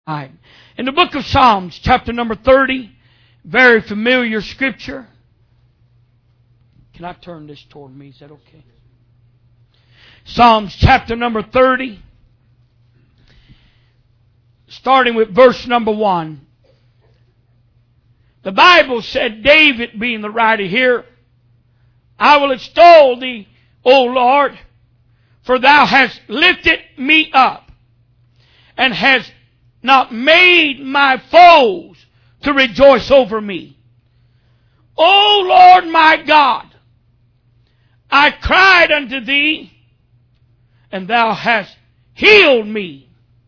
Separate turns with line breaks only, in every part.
Right. In the book of Psalms, chapter number 30, very familiar scripture. Can I turn this toward me? Is that okay? Psalms chapter number 30, starting with verse number 1. The Bible said, David being the writer here, I will extol thee, O Lord, for thou hast lifted me up, and hast not made my foes to rejoice over me. O Lord my God, I cried unto thee, and thou hast healed me.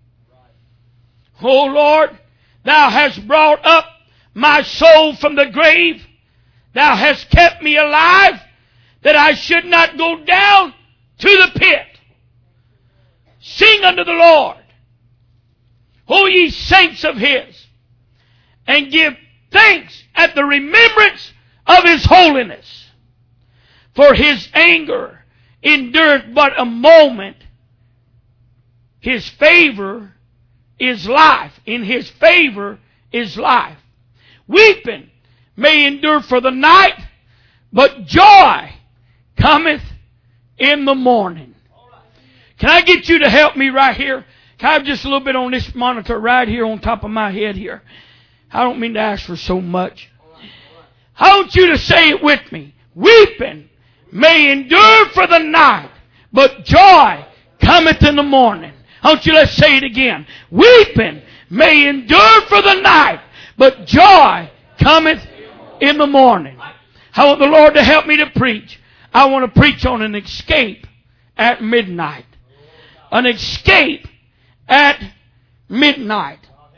O Lord, thou hast brought up my soul from the grave. Thou hast kept me alive, that I should not go down to the pit. Sing unto the Lord, O ye saints of His, and give thanks at the remembrance of His holiness. For His anger endureth but a moment. His favor is life. In His favor is life. Weeping may endure for the night, but joy cometh in the morning. Can I get you to help me right here? Can I have just a little bit on this monitor right here on top of my head here? I don't mean to ask for so much. I want you to say it with me. Weeping may endure for the night, but joy cometh in the morning. I want you to say it again. Weeping may endure for the night, but joy cometh in the morning. I want the Lord to help me to preach. I want to preach on an escape at midnight. An escape at midnight.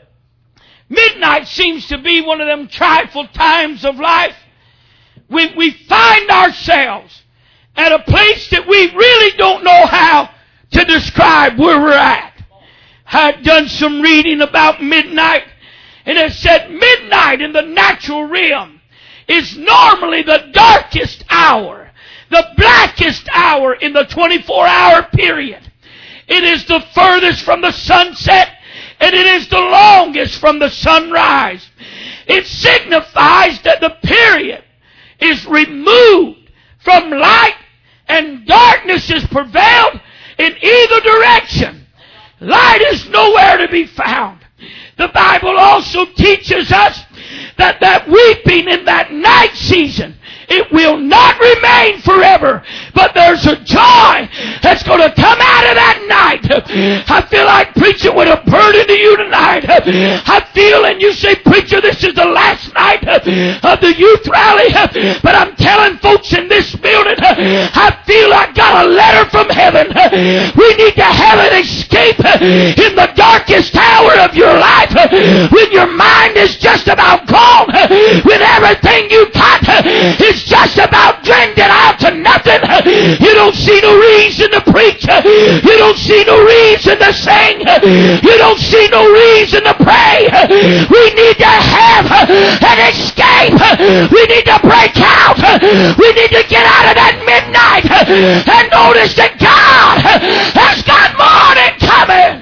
Midnight seems to be one of them trifle times of life when we find ourselves at a place that we really don't know how to describe where we're at. I've done some reading about midnight, and it said midnight in the natural realm is normally the darkest hour, the blackest hour in the 24-hour period. It is the furthest from the sunset, and it is the longest from the sunrise. It signifies that the period is removed from light, and darkness is prevailed in either direction. Light is nowhere to be found. The Bible also teaches us that weeping in that night season, it will not remain forever, but there's a joy that's going to come out of that night. I feel like preaching with a burden to you tonight. I feel, and you say, preacher, this is the last night of the youth rally, but I'm telling folks in this building, I feel I got a letter from heaven. We need to have an escape in the darkest hour of your life, when your mind is just about gone, when everything you got is just about drained it out to nothing. You don't see no reason to preach. You don't see no reason to sing. You don't see no reason to pray. We need to have an escape. We need to break out. We need to get out of that midnight and notice that God has got morning coming.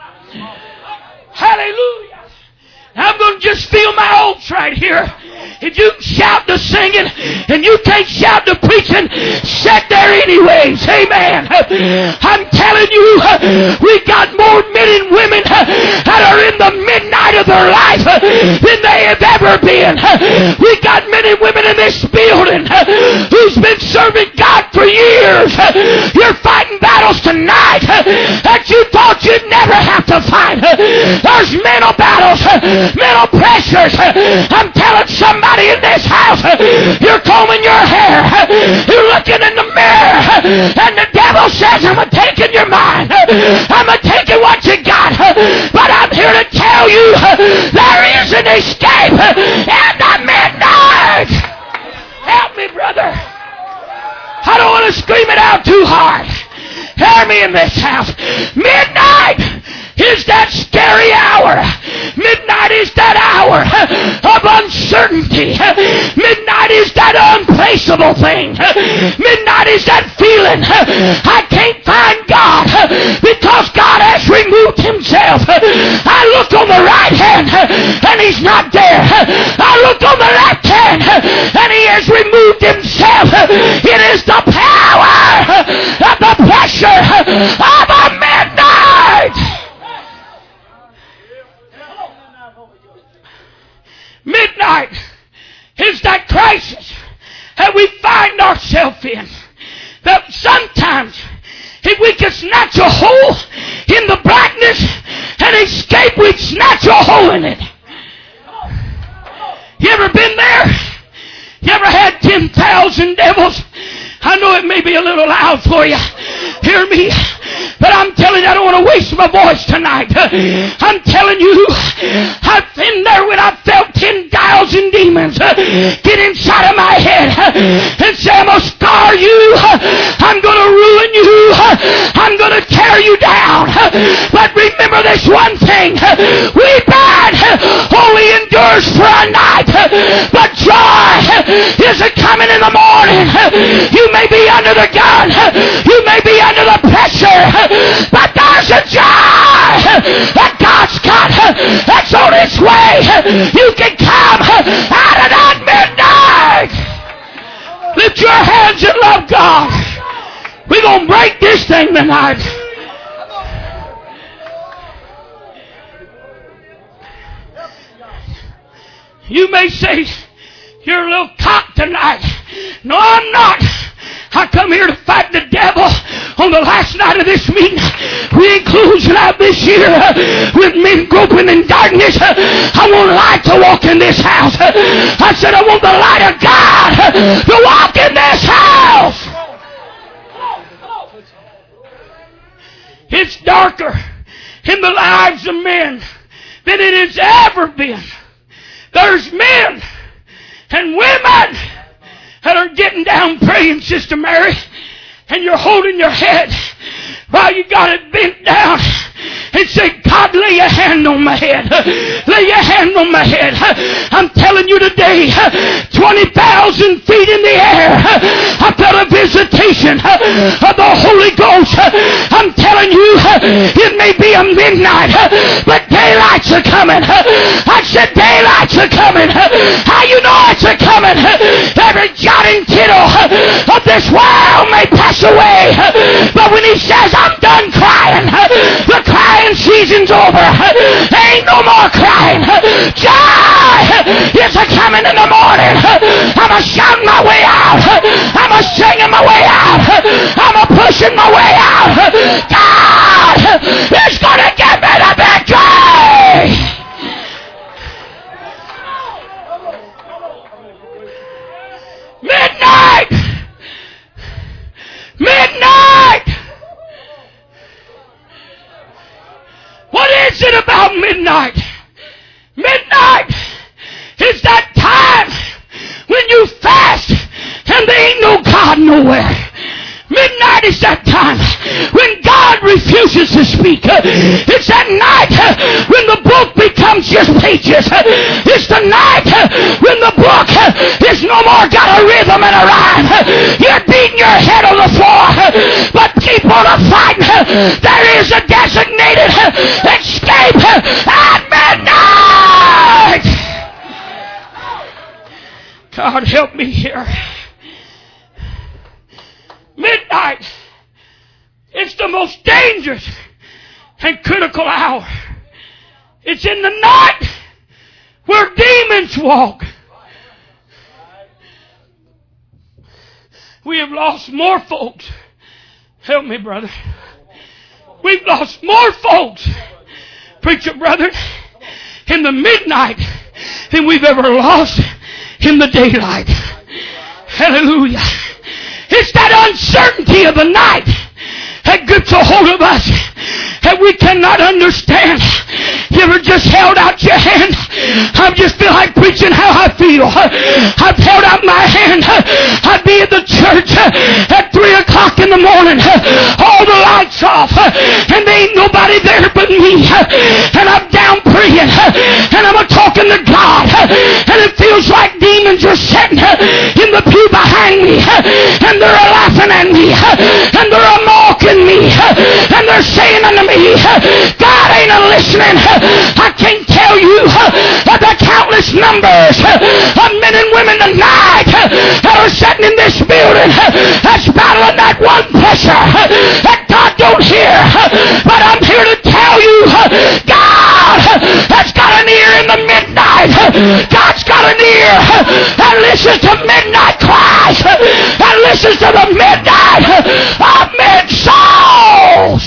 Hallelujah. I'm going to just feel my oats right here. If you can shout the singing and you can't shout the preaching, sit there anyways. Amen. I'm telling you, we got more men and women that are in the midnight of their life than they have ever been. We got men and women in this building who's been serving God for years. You're fighting battles tonight that you thought you'd never have to fight. There's mental battles, mental pressures. I'm telling somebody in this house, you're combing your hair, you're looking in the mirror, and the devil says, I'm taking your mind, I'm taking what you got, but I'm here to tell you there is an escape in the midnight. Help me, brother. I don't want to scream it out too hard. Hear me in this house. Midnight is that scary hour. Midnight is that hour of uncertainty. Midnight is that unplaceable thing. Midnight is that feeling I can't find God because God has removed Himself. I look on the right hand and he's not there. I look on the left hand and he has removed himself. It is the power of the pressure of a midnight. Midnight is that crisis that we find ourselves in. That sometimes if we can snatch a hole in the blackness and escape, we'd snatch a hole in it. You ever been there? You ever had 10,000 devils? I know it may be a little loud for you. Hear me. But I'm telling you, I don't want to waste my voice tonight. I'm telling you, I've been there when I felt 10,000 demons get inside of my head and say, I'm going to scar you. I'm going to ruin you. I'm going to tear you down. But remember this one thing. Weeping only endures for a night, but joy is a coming in the morning. You may be under the gun. You may be under the pressure. But there's a joy that God's got that's on its way. You can come out of that midnight. Lift your hands and love God. We're going to break this thing tonight. You may say, you're a little cocked tonight. No, I'm not. I come here to fight the devil. On the last night of this meeting, we ain't closing out this year with men groping in darkness. I want light to walk in this house. I said I want the light of God to walk in this house. It's darker in the lives of men than it has ever been. There's men and women that are getting down praying, Sister Mary, and you're holding your head while you got it bent down and say, God, lay your hand on my head. Lay your hand on my head. I'm telling you today, 20,000 feet in the air, I felt a visitation of the Holy Ghost. I'm telling you, it may be a midnight, but daylights are coming. I said daylights are coming. How you know it's a coming? Every jot and tittle of this world may pass away, but when he says, I'm done crying, the crying season's over. Ain't no more crying. Joy is a coming in the morning. I'm a shouting my way out. I'm a singing my way out. I'm a pushing my way out. God is going to give me the victory. Midnight. Midnight. What is it about midnight? Midnight is that time when you fast and there ain't no God nowhere. Midnight is that time when God refuses to speak. It's that night when the book becomes just pages. It's the night when the book is no more got a rhythm and a rhyme. You're beating your head on the floor, but keep on fighting. There is a designated escape at midnight. God help me here. Midnight. It's the most dangerous and critical hour. It's in the night where demons walk. We have lost more folks. Help me, brother. We've lost more folks, preacher brother, in the midnight than we've ever lost in the daylight. Hallelujah. It's that uncertainty of the night that grips a hold of us that we cannot understand. You ever just held out your hand? I just feel like preaching how I feel. I've held out my hand. I'd be at the church at 3 o'clock in the morning, all the lights off, and there ain't nobody there but me. And I'm down praying, and I'm talking to God, and it feels like demons are sitting in the pew behind me, and they're laughing at me, and they're mocking me, and they're saying unto me, God ain't listening. I can't tell you the countless numbers of men and women tonight that are sitting in this building that's battling that one pressure that God don't hear. But I'm here to tell you, God has got an ear in the midnight. God's got an ear that listens to midnight cries, that listens to the midnight of men souls.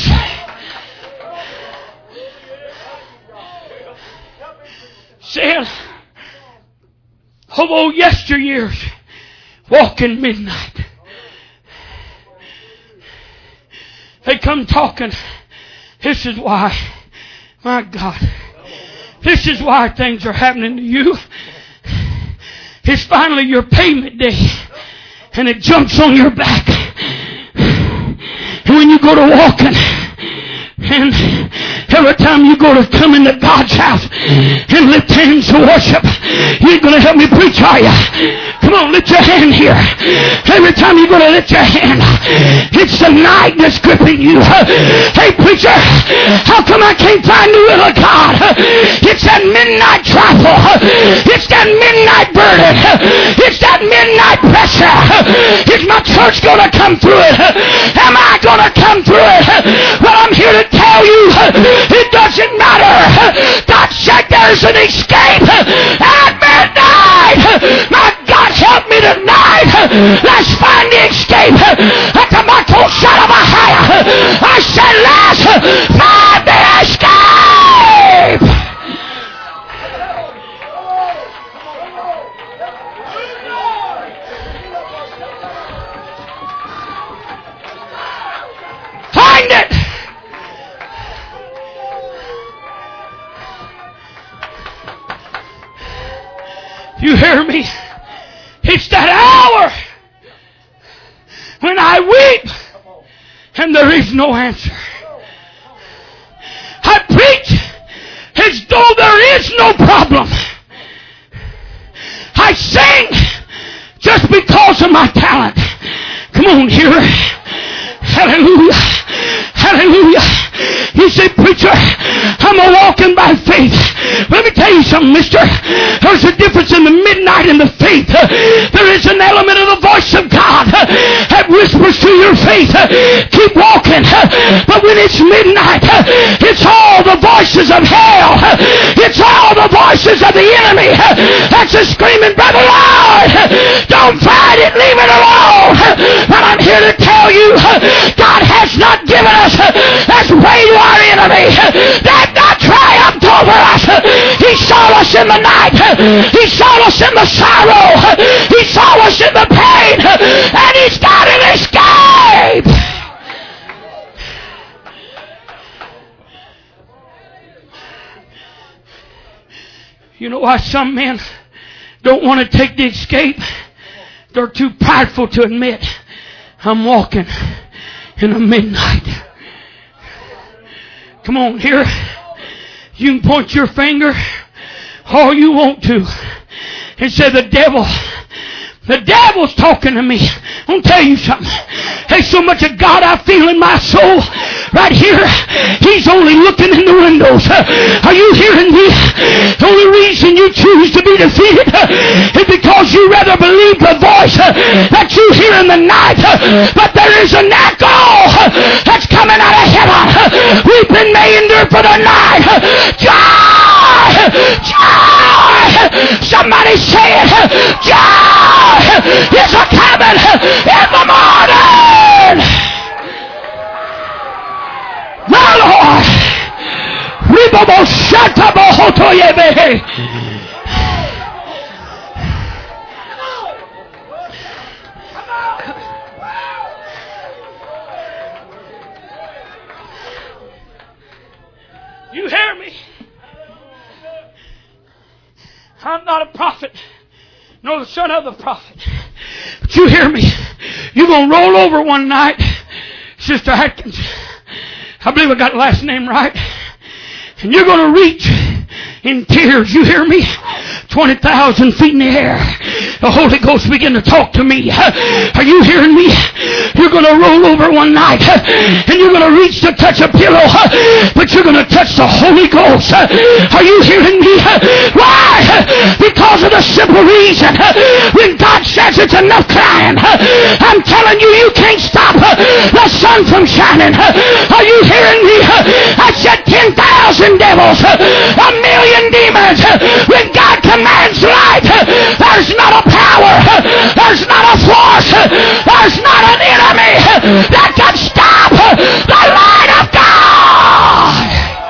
Saying, oh, yesteryears, walking midnight. They come talking. This is why, my God, this is why things are happening to you. It's finally your payment day, and it jumps on your back. And when you go to walking, and every time you go to come into God's house and lift hands to worship, you ain't going to help me preach, are you? Come on, lift your hand here. Every time you go to lift your hand, it's the night that's gripping you. Hey, preacher, how come I can't find the will of God? It's that midnight trifle. It's that midnight burden. It's that midnight pressure. Is my church going to come through it? Am I going to come through it? Well, I'm here to tell you, it doesn't matter. God said there's an escape at midnight. My God, help me tonight. Let's find the escape. At the Michael shot of a higher. I said, let's find the escape. Find it. You hear me? It's that hour when I weep and there is no answer. I preach as though there is no problem. I sing just because of my talent. Come on here. Hallelujah. Hallelujah. You say, preacher, I'm a walking by faith. Let me tell you something, mister. There's a difference in the midnight and the faith. There is an element of the voice of God that whispers to your faith. Keep walking. But when it's midnight, it's all the voices of hell. It's all the voices of the enemy that's a screaming, brother Lord, don't fight it, leave it alone. But I'm here to tell you, God has not given us as prey to our enemy. That not triumphed over us. He saw us in the night. He saw us in the sorrow. He saw us in the pain. And he's got an escape. You know why some men don't want to take the escape? They're too prideful to admit, I'm walking in the midnight. Come on here. You can point your finger all you want to and say the devil's talking to me. I'm going to tell you something. There's so much of God I feel in my soul right here. He's only looking in the windows. Are you hearing me? The only reason you choose to be defeated is because you rather believe the voice that you hear in the night. But there is an echo that's coming out of heaven. Weeping may endure for the night. Joy! Joy! Somebody say it. Joy is a coming in the morning. My Lord. You hear me? I'm not a prophet, nor the son of the prophet. But you hear me? You're going to roll over one night, Sister Atkins. I believe I got the last name right. And you're going to reach in tears, you hear me, 20,000 feet in the air, the Holy Ghost began to talk to me. Are you hearing me? You're going to roll over one night and you're going to reach to touch a pillow, but you're going to touch the Holy Ghost. Are you hearing me? Why? Because of the simple reason, when God says it's enough crying, I'm telling you, you can't stop the sun from shining. Are you hearing me? I said 10,000 devils, 1,000,000 demons. When God commands light, there's not a power, there's not a force, there's not an enemy that can stop the light of God.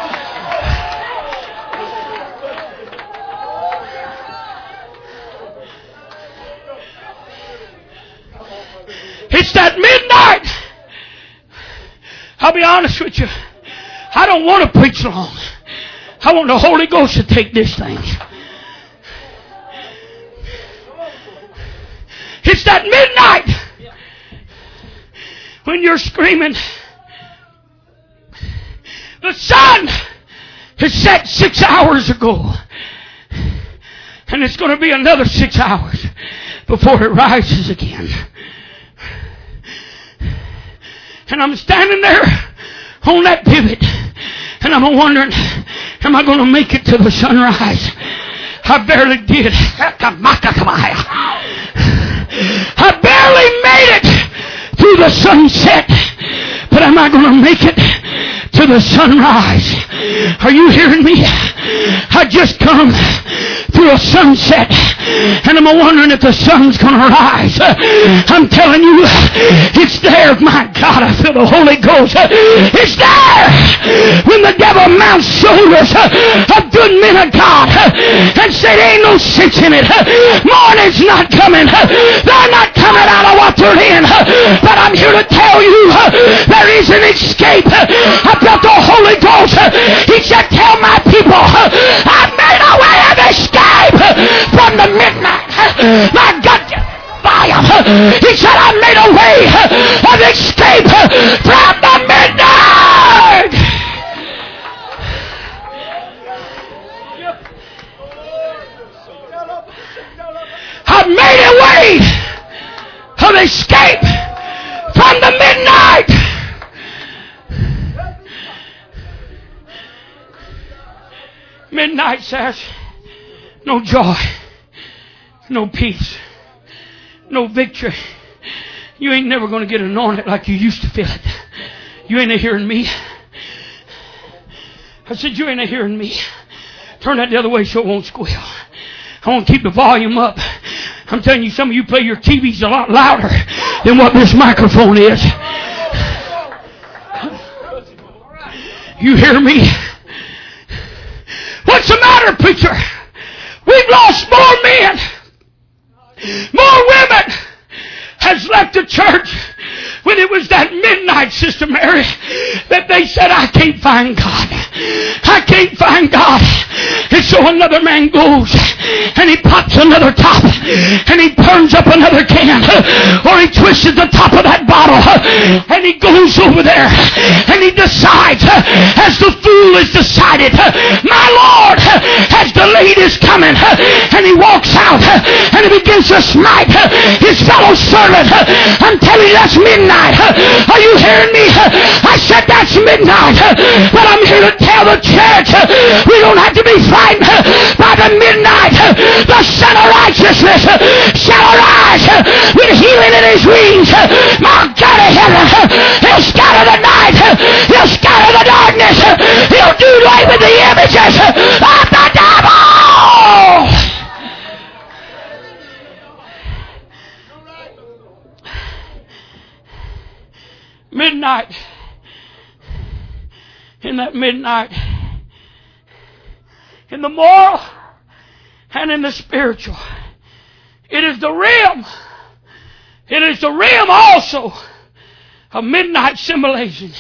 It's that midnight. I'll be honest with you. I don't want to preach long. I want the Holy Ghost to take this thing. It's that midnight when you're screaming. The sun has set 6 hours ago. And it's going to be another 6 hours before it rises again. And I'm standing there on that pivot. And I'm wondering, am I going to make it to the sunrise? I barely did. I barely made it through the sunset. But am I going to make it to the sunrise? Are you hearing me? I just come through a sunset and I'm wondering if the sun's going to rise. I'm telling you, it's there. My God, I feel the Holy Ghost. It's there when the devil mounts shoulders of good men of God and say there ain't no sense in it. Morning's not coming. They're not coming out of what they're in. But I'm here to tell you there is an escape. I felt the Holy Ghost. He said, tell my people I've made a way of escape from the midnight. My God, fire. He said, I made a way of escape from the midnight. I've made a way of escape from the midnight. Midnight says, no joy, no peace, no victory. You ain't never going to get anointed like you used to feel it. You ain't hearing me. I said, you ain't hearing me. Turn that the other way so it won't squeal. I want to keep the volume up. I'm telling you, some of you play your TVs a lot louder than what this microphone is. You hear me? What's the matter, preacher? We've lost more men. More women has left the church when it was that midnight, Sister Mary, that they said, I can't find God. I can't find God. And so another man goes and he pops another top and he turns up another can, or he twists the top of that bottle and he goes over there and he decides, as the fool has decided, my Lord has delayed his coming, and he walks out and he begins to smite his fellow servant. I'm telling you, that's midnight. Are you hearing me? I said that's midnight, but I'm here to tell the church we don't have to be frightened by the midnight. The Son of Righteousness shall arise with healing in his wings. My God of heaven, he'll scatter the night, he'll scatter the darkness, he'll do away with the images of the devil. Midnight. In that midnight, in the moral and in the spiritual, it is the realm. It is the realm also of midnight symbolizing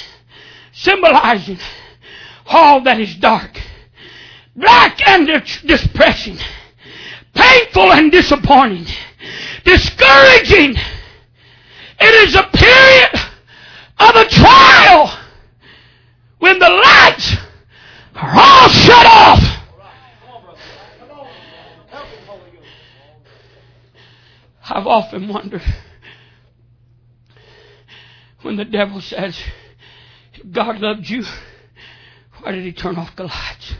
all that is dark, black and depressing, painful and disappointing, discouraging. It is a period of a trial when the lights are all shut off. I've often wondered when the devil says, if God loved you, why did He turn off the lights?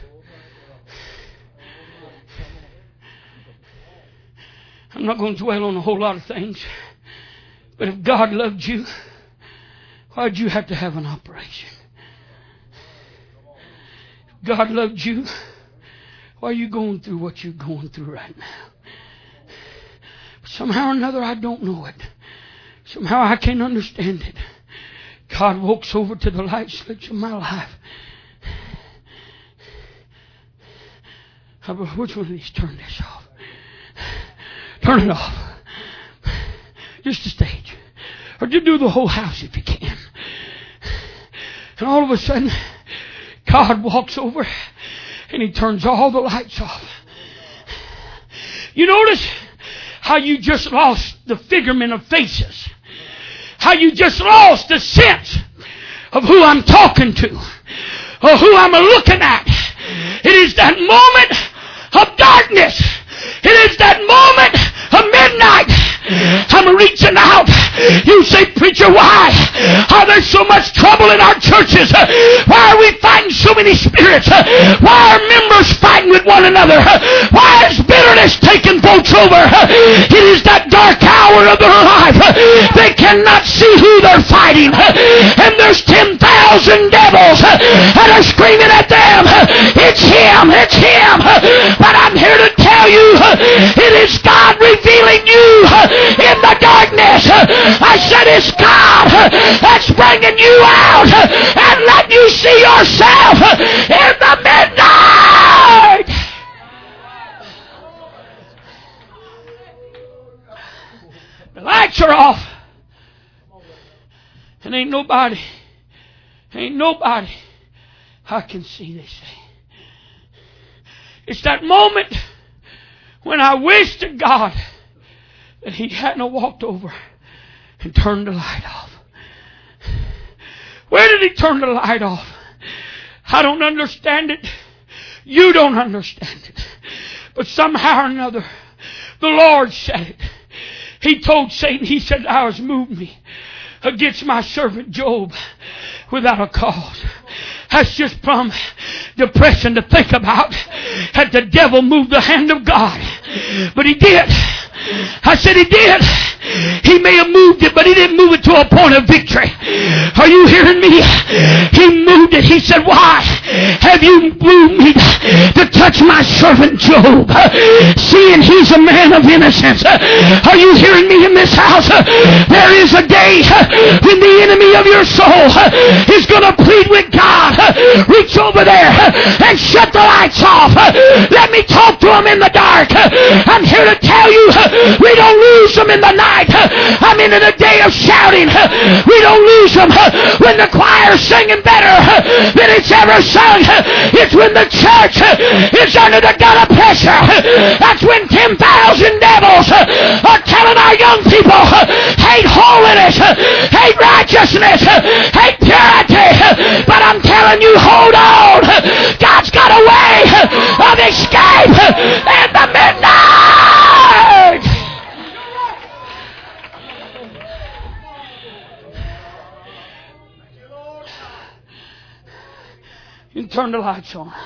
I'm not going to dwell on a whole lot of things, but if God loved you, why did you have to have an operation? If God loved you, why are you going through what you're going through right now? Somehow or another, I don't know it. Somehow I can't understand it. God walks over to the light switch of my life. Which one of these? Turn this off. Turn it off. Just a stage. Or you do the whole house if you can. And all of a sudden, God walks over and He turns all the lights off. You notice how you just lost the figurement of faces. How you just lost the sense of who I'm talking to. Or who I'm looking at. It is that moment of darkness. It is that moment of midnight. I'm reaching out. You say, preacher, why are there so much trouble in our churches? Why are we fighting so many spirits? Why are members fighting with one another? Why is bitterness taking folks over? It is that dark hour of their life. They cannot see who they're fighting. And there's 10,000 devils that are screaming at them. It's him. It's him. But I'm here to tell you, it is God revealing you in the darkness. I said it's God that's bringing you out and letting you see yourself in the midnight. The lights are off. And ain't nobody I can see, they say. It's that moment when I wish to God that He hadn't walked over and turned the light off. Where did He turn the light off? I don't understand it. You don't understand it. But somehow or another, the Lord said it. He told Satan, He said, Thou hast moved me against my servant Job without a cause. That's just from depression to think about. That the devil moved the hand of God. But He did. I said He did. He may have moved it, but He didn't move it to a point of victory. Are you hearing me? He moved it. He said, why have you moved me to touch my servant Job? Seeing he's a man of innocence. Are you hearing me in this house? There is a day when the enemy of your soul is going to plead with God. Reach over there and shut the lights off. Let me talk to him in the dark. I'm here to tell you, we don't lose them in the night. I'm in a day of shouting. We don't lose them when the choir's singing better than it's ever sung. It's when the church is under the gun of pressure. That's when 10,000 devils are telling our young people, hate holiness, hate righteousness, hate purity. But I'm telling you, hold on. God's got a way of escape in the midnight. You turn the lights on.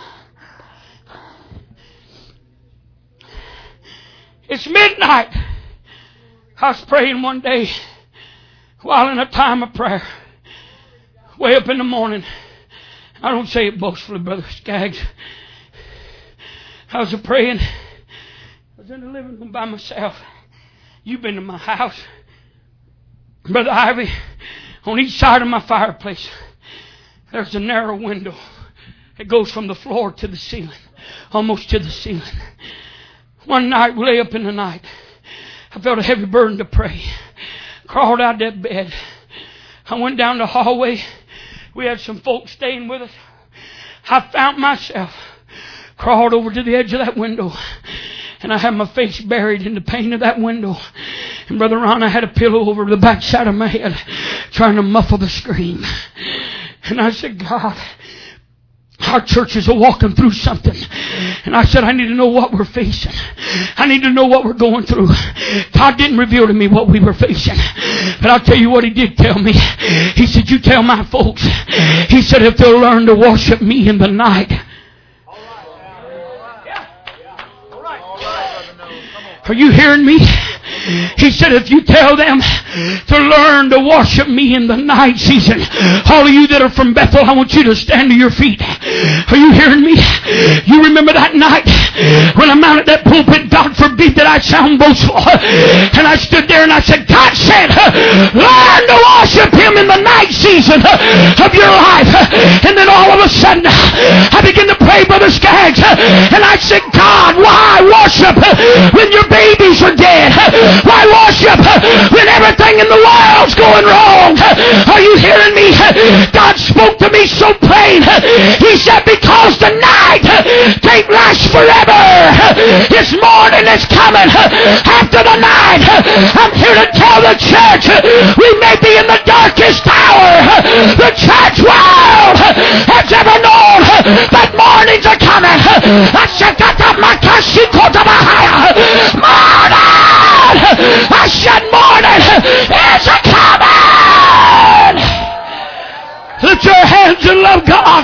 It's midnight. I was praying one day while in a time of prayer. Way up in the morning. I don't say it boastfully, Brother Skaggs. I was praying. I was in the living room by myself. You've been to my house. Brother Ivy, on each side of my fireplace, there's a narrow window. It goes from the floor to the ceiling. Almost to the ceiling. One night, way up in the night, I felt a heavy burden to pray. Crawled out of that bed. I went down the hallway. We had some folks staying with us. I found myself crawled over to the edge of that window. And I had my face buried in the pane of that window. And Brother Ron, I had a pillow over the backside of my head trying to muffle the scream. And I said, God, Our churches are walking through something. And I said, I need to know what we're facing. I need to know what we're going through. God didn't reveal to me what we were facing. But I'll tell you what He did tell me. He said, you tell my folks. He said, if they'll learn to worship me in the night. Are you hearing me? He said, if you tell them to learn to worship me in the night season, all of you that are from Bethel, I want you to stand to your feet. Are you hearing me? You remember that night when I mounted that pulpit? God forbid that I sound boastful. And I stood there and I said, God said, learn to worship Him in the night season of your life. And then all of a sudden, I began to pray, Brother Skaggs, and I said, God, why worship when your babies are dead? Why worship when everything in the world's going wrong? Are you hearing me? God spoke to me so plain. He said, because the night can't last forever. This morning is coming after the night. I'm here to tell the church, we may be in the darkest hour the church world has ever known, but mornings are coming. I said morning is a coming. Lift your hands and love God.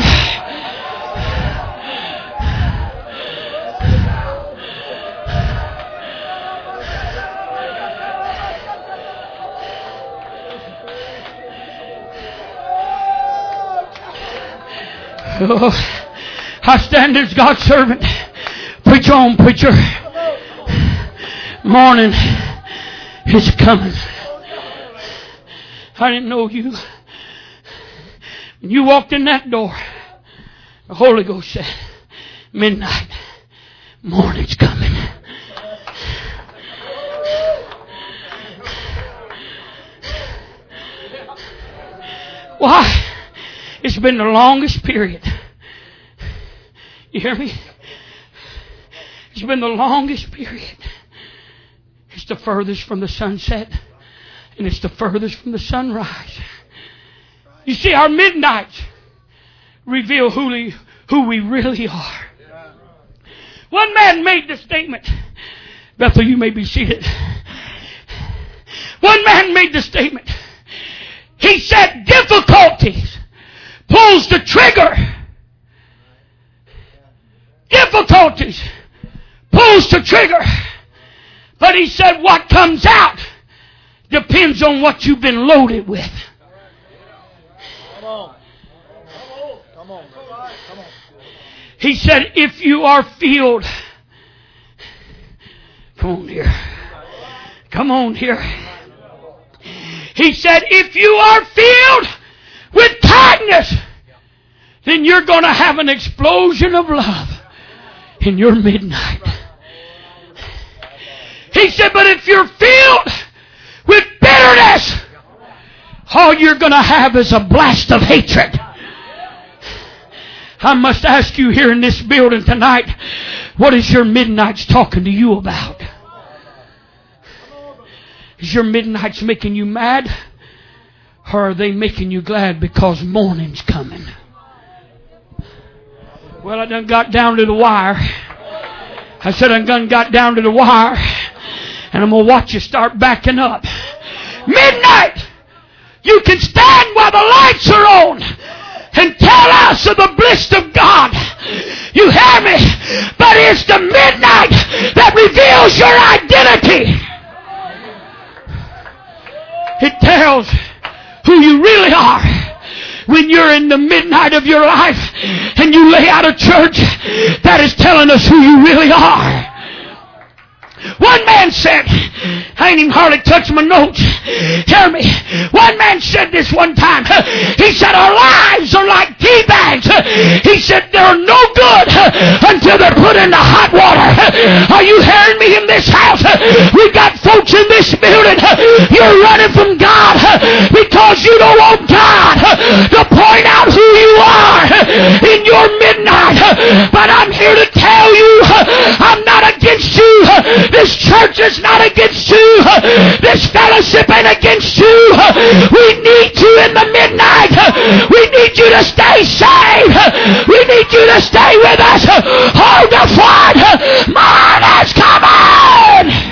Oh, I stand as God's servant. Preach on, preacher. Morning is coming. I didn't know you. When you walked in that door, the Holy Ghost said, midnight, morning's coming. Why? It's been the longest period. You hear me? It's been the longest period. It's the furthest from the sunset, and it's the furthest from the sunrise. You see, our midnights reveal who we really are. One man made the statement. Bethel, you may be seated. One man made the statement. He said, difficulties pulls the trigger. Difficulties pulls the trigger. But he said what comes out depends on what you've been loaded with. Come on. He said if you are filled. Come on here. He said if you are filled with kindness, then you're going to have an explosion of love in your midnight. He said, but if you're filled with bitterness, all you're going to have is a blast of hatred. I must ask you here in this building tonight, what is your midnights talking to you about? Is your midnights making you mad? Or are they making you glad because morning's coming? Well, I done got down to the wire. I said I done got down to the wire. And I'm going to watch you start backing up. Midnight! You can stand while the lights are on and tell us of the bliss of God. You hear me? But it's the midnight that reveals your identity. It tells who you really are. When you're in the midnight of your life and you lay out of church, that is telling us who you really are. One man said, I ain't even hardly touched my notes. Hear me. One man said this one time. He said, our lives are like tea bags. He said, they're no good until they're put into hot water. Are you hearing me in this house? We got folks in this building. You're running from God because you don't want God to point out who you are in your midnight. But I'm here to tell you, I'm not against you This church is not against you. This fellowship ain't against you. We need you in the midnight. We need you to stay saved. We need you to stay with us. Hold the fort. Morning is coming.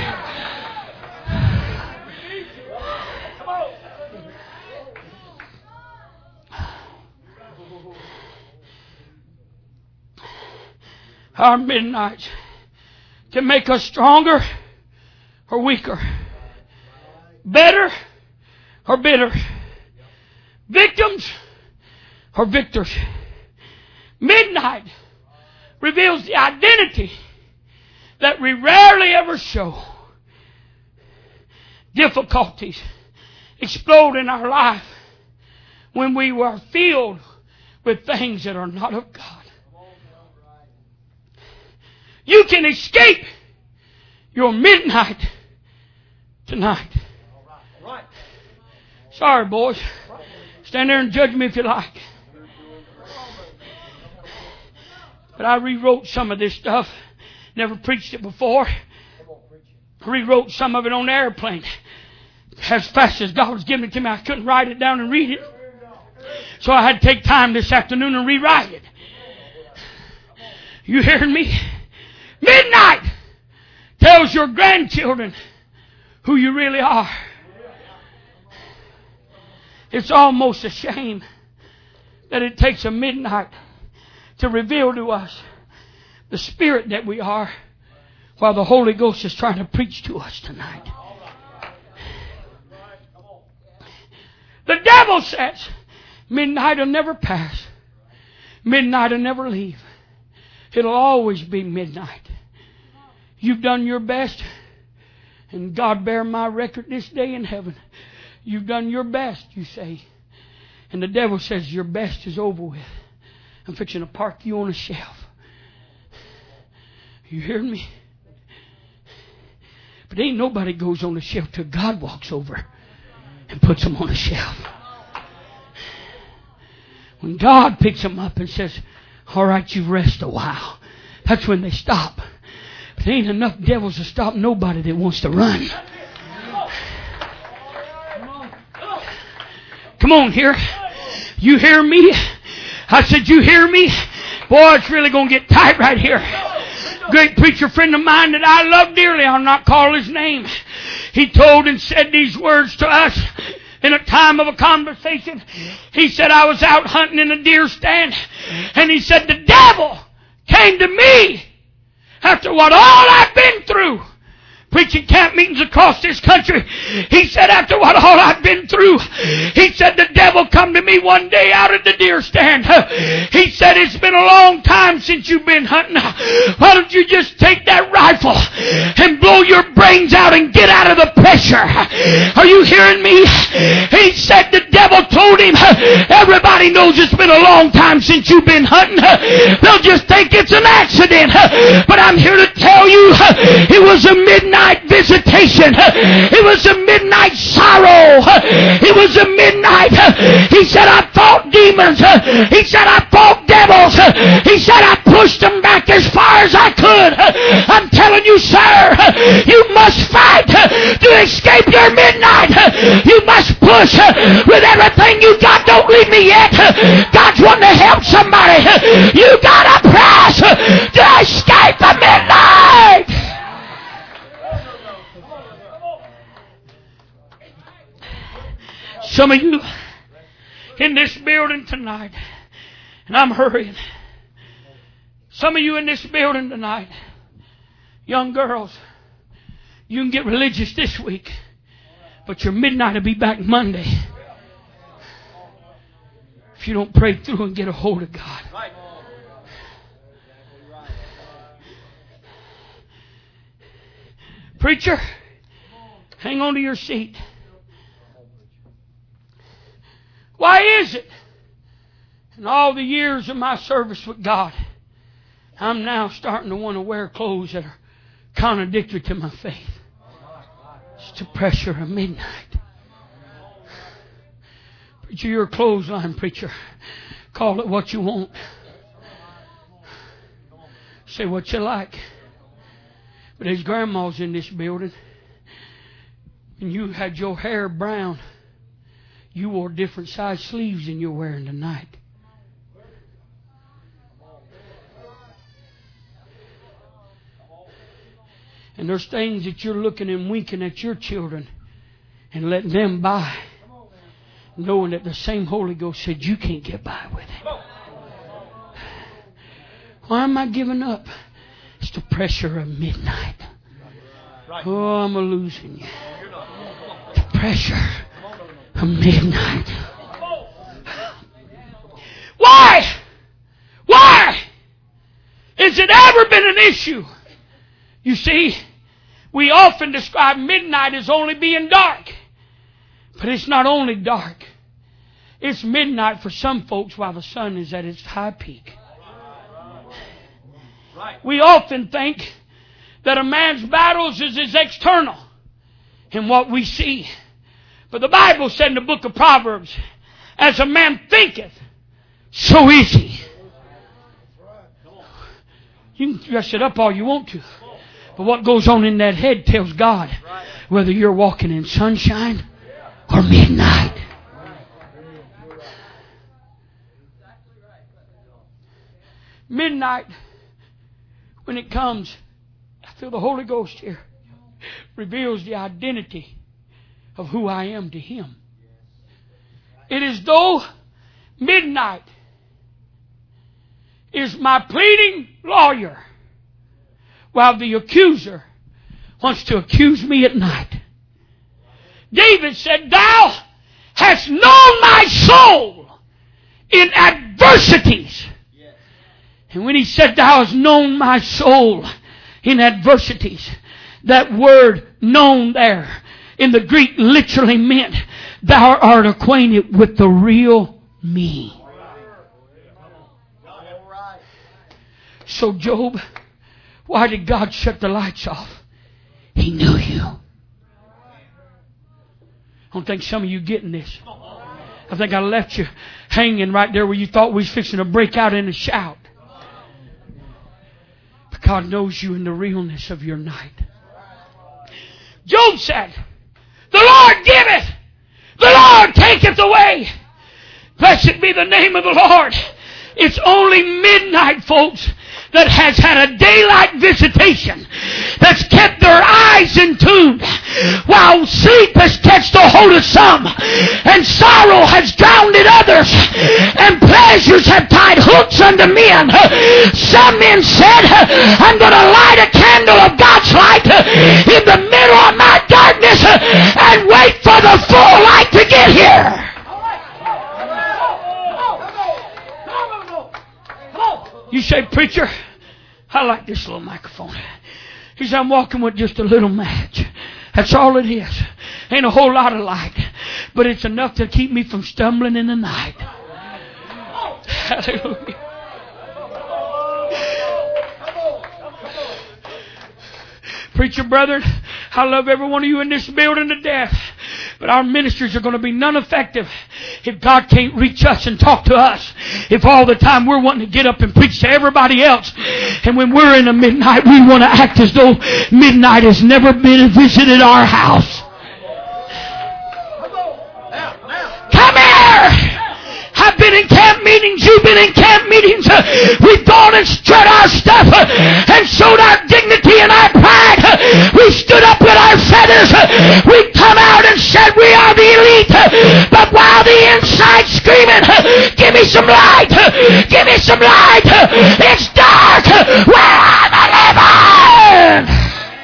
Our midnights can make us stronger or weaker, better or bitter, victims or victors. Midnight reveals the identity that we rarely ever show. Difficulties explode in our life when we are filled with things that are not of God. You can escape your midnight tonight. Sorry, boys. Stand there and judge me if you like. But I rewrote some of this stuff. Never preached it before. I rewrote some of it on the airplane. As fast as God was giving it to me, I couldn't write it down and read it. So I had to take time this afternoon and rewrite it. You hearing me? Midnight tells your grandchildren who you really are. It's almost a shame that it takes a midnight to reveal to us the spirit that we are while the Holy Ghost is trying to preach to us tonight. The devil says midnight will never pass. Midnight will never leave. It'll always be midnight. You've done your best, and God bear my record this day in heaven. You've done your best, you say. And the devil says your best is over with. I'm fixing to park you on a shelf. You hear me? But ain't nobody goes on the shelf till God walks over and puts them on a shelf. When God picks them up and says, all right, you rest a while, that's when they stop. But there ain't enough devils to stop nobody that wants to run. Come on here. You hear me? I said, you hear me? Boy, it's really going to get tight right here. Great preacher friend of mine that I love dearly, I'll not call his name. He told and said these words to us in a time of a conversation. He said, I was out hunting in a deer stand, and he said, the devil came to me after what all I've been through, preaching camp meetings across this country. He said, after what all I've been through, he said, the devil come to me one day out at the deer stand. He said, it's been a long time since you've been hunting. Why don't you just take that rifle and blow your brains out and get out of the pressure? Are you hearing me? He said, the devil told him, everybody knows it's been a long time since you've been hunting. They'll just think it's an accident. But I'm here to tell you, it was a midnight visitation. It was a midnight sorrow. It was a midnight. He said, I fought demons. He said, I fought devils. He said, I pushed them back as far as I could. I'm telling you, sir, you must fight to escape your midnight. You must push with everything you got. Don't leave me yet. God's wanting to help somebody. You got to press to escape the midnight. Some of you in this building tonight, and I'm hurrying. Some of you in this building tonight, young girls, you can get religious this week, but your midnight will be back Monday if you don't pray through and get a hold of God. Preacher, hang on to your seat. Why is it in all the years of my service with God, I'm now starting to want to wear clothes that are contradictory to my faith? It's the pressure of midnight. Preacher, you're a clothesline preacher. Call it what you want. Say what you like. But his grandma's in this building, and you had your hair brown. You wore different size sleeves than you're wearing tonight. And there's things that you're looking and winking at your children and letting them by, knowing that the same Holy Ghost said you can't get by with it. Why am I giving up? It's the pressure of midnight. Oh, I'm losing you. The pressure of midnight. Why? Why? Has it ever been an issue? You see, we often describe midnight as only being dark. But it's not only dark. It's midnight for some folks while the sun is at its high peak. We often think that a man's battles is his external in what we see. But the Bible said in the book of Proverbs, as a man thinketh, so is he. You can dress it up all you want to. But what goes on in that head tells God whether you're walking in sunshine or midnight. Midnight, when it comes, I feel the Holy Ghost here, reveals the identity of who I am to Him. It is though midnight is my pleading lawyer, while the accuser wants to accuse me at night. David said, Thou hast known my soul in adversities. And when he said, Thou hast known my soul in adversities, that word known there in the Greek literally meant, Thou art acquainted with the real me. So Job, why did God shut the lights off? He knew you. I don't think some of you getting this. I think I left you hanging right there where you thought we was fixing to break out in a shout. But God knows you in the realness of your night. Job said, The Lord giveth, the Lord taketh away. Blessed be the name of the Lord. It's only midnight, folks, that has had a daylight visitation, that's kept their eyes in tune, while sleep has catched a hold of some, and sorrow has drowned others, and pleasures have tied hooks unto men. Some men said, I'm going to light a candle of God's light in the middle of my darkness and wait for the full light to get here. You say, preacher, I like this little microphone. He said, I'm walking with just a little match. That's all it is. Ain't a whole lot of light. But it's enough to keep me from stumbling in the night. Hallelujah. Preacher brethren, I love every one of you in this building to death. But our ministries are going to be none effective if God can't reach us and talk to us. If all the time we're wanting to get up and preach to everybody else. And when we're in the midnight, we want to act as though midnight has never been visited our house. Come here! I've been in camp meetings. You've been in camp meetings. We've gone and spread our stuff and showed our dignity and our pride. We stood up with our feathers. We come out and said we are the elite. But while the inside screaming, give me some light. Give me some light. It's dark. Where am I living?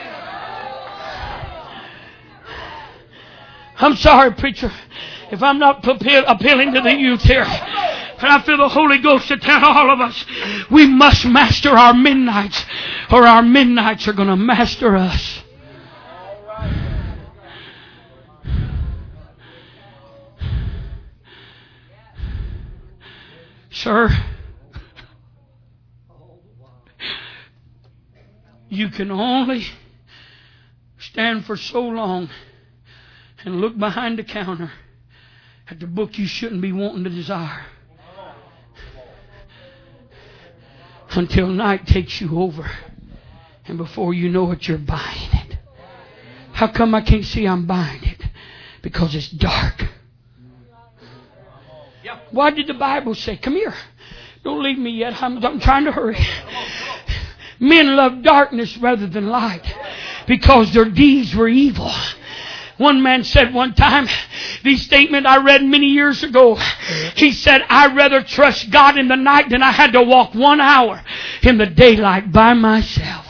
I'm sorry, preacher, if I'm not appealing to the youth here. And I feel the Holy Ghost to tell all of us, we must master our midnights, or our midnights are going to master us. Sir, you can only stand for so long and look behind the counter at the book you shouldn't be wanting to desire until night takes you over And before you know it, you're buying it. How come I can't see I'm buying it? Because it's dark. Why did the Bible say, come here, don't leave me yet, I'm trying to hurry. Men love darkness rather than light because their deeds were evil. One man said one time, the statement I read many years ago, he said, I'd rather trust God in the night than I had to walk 1 hour in the daylight by myself.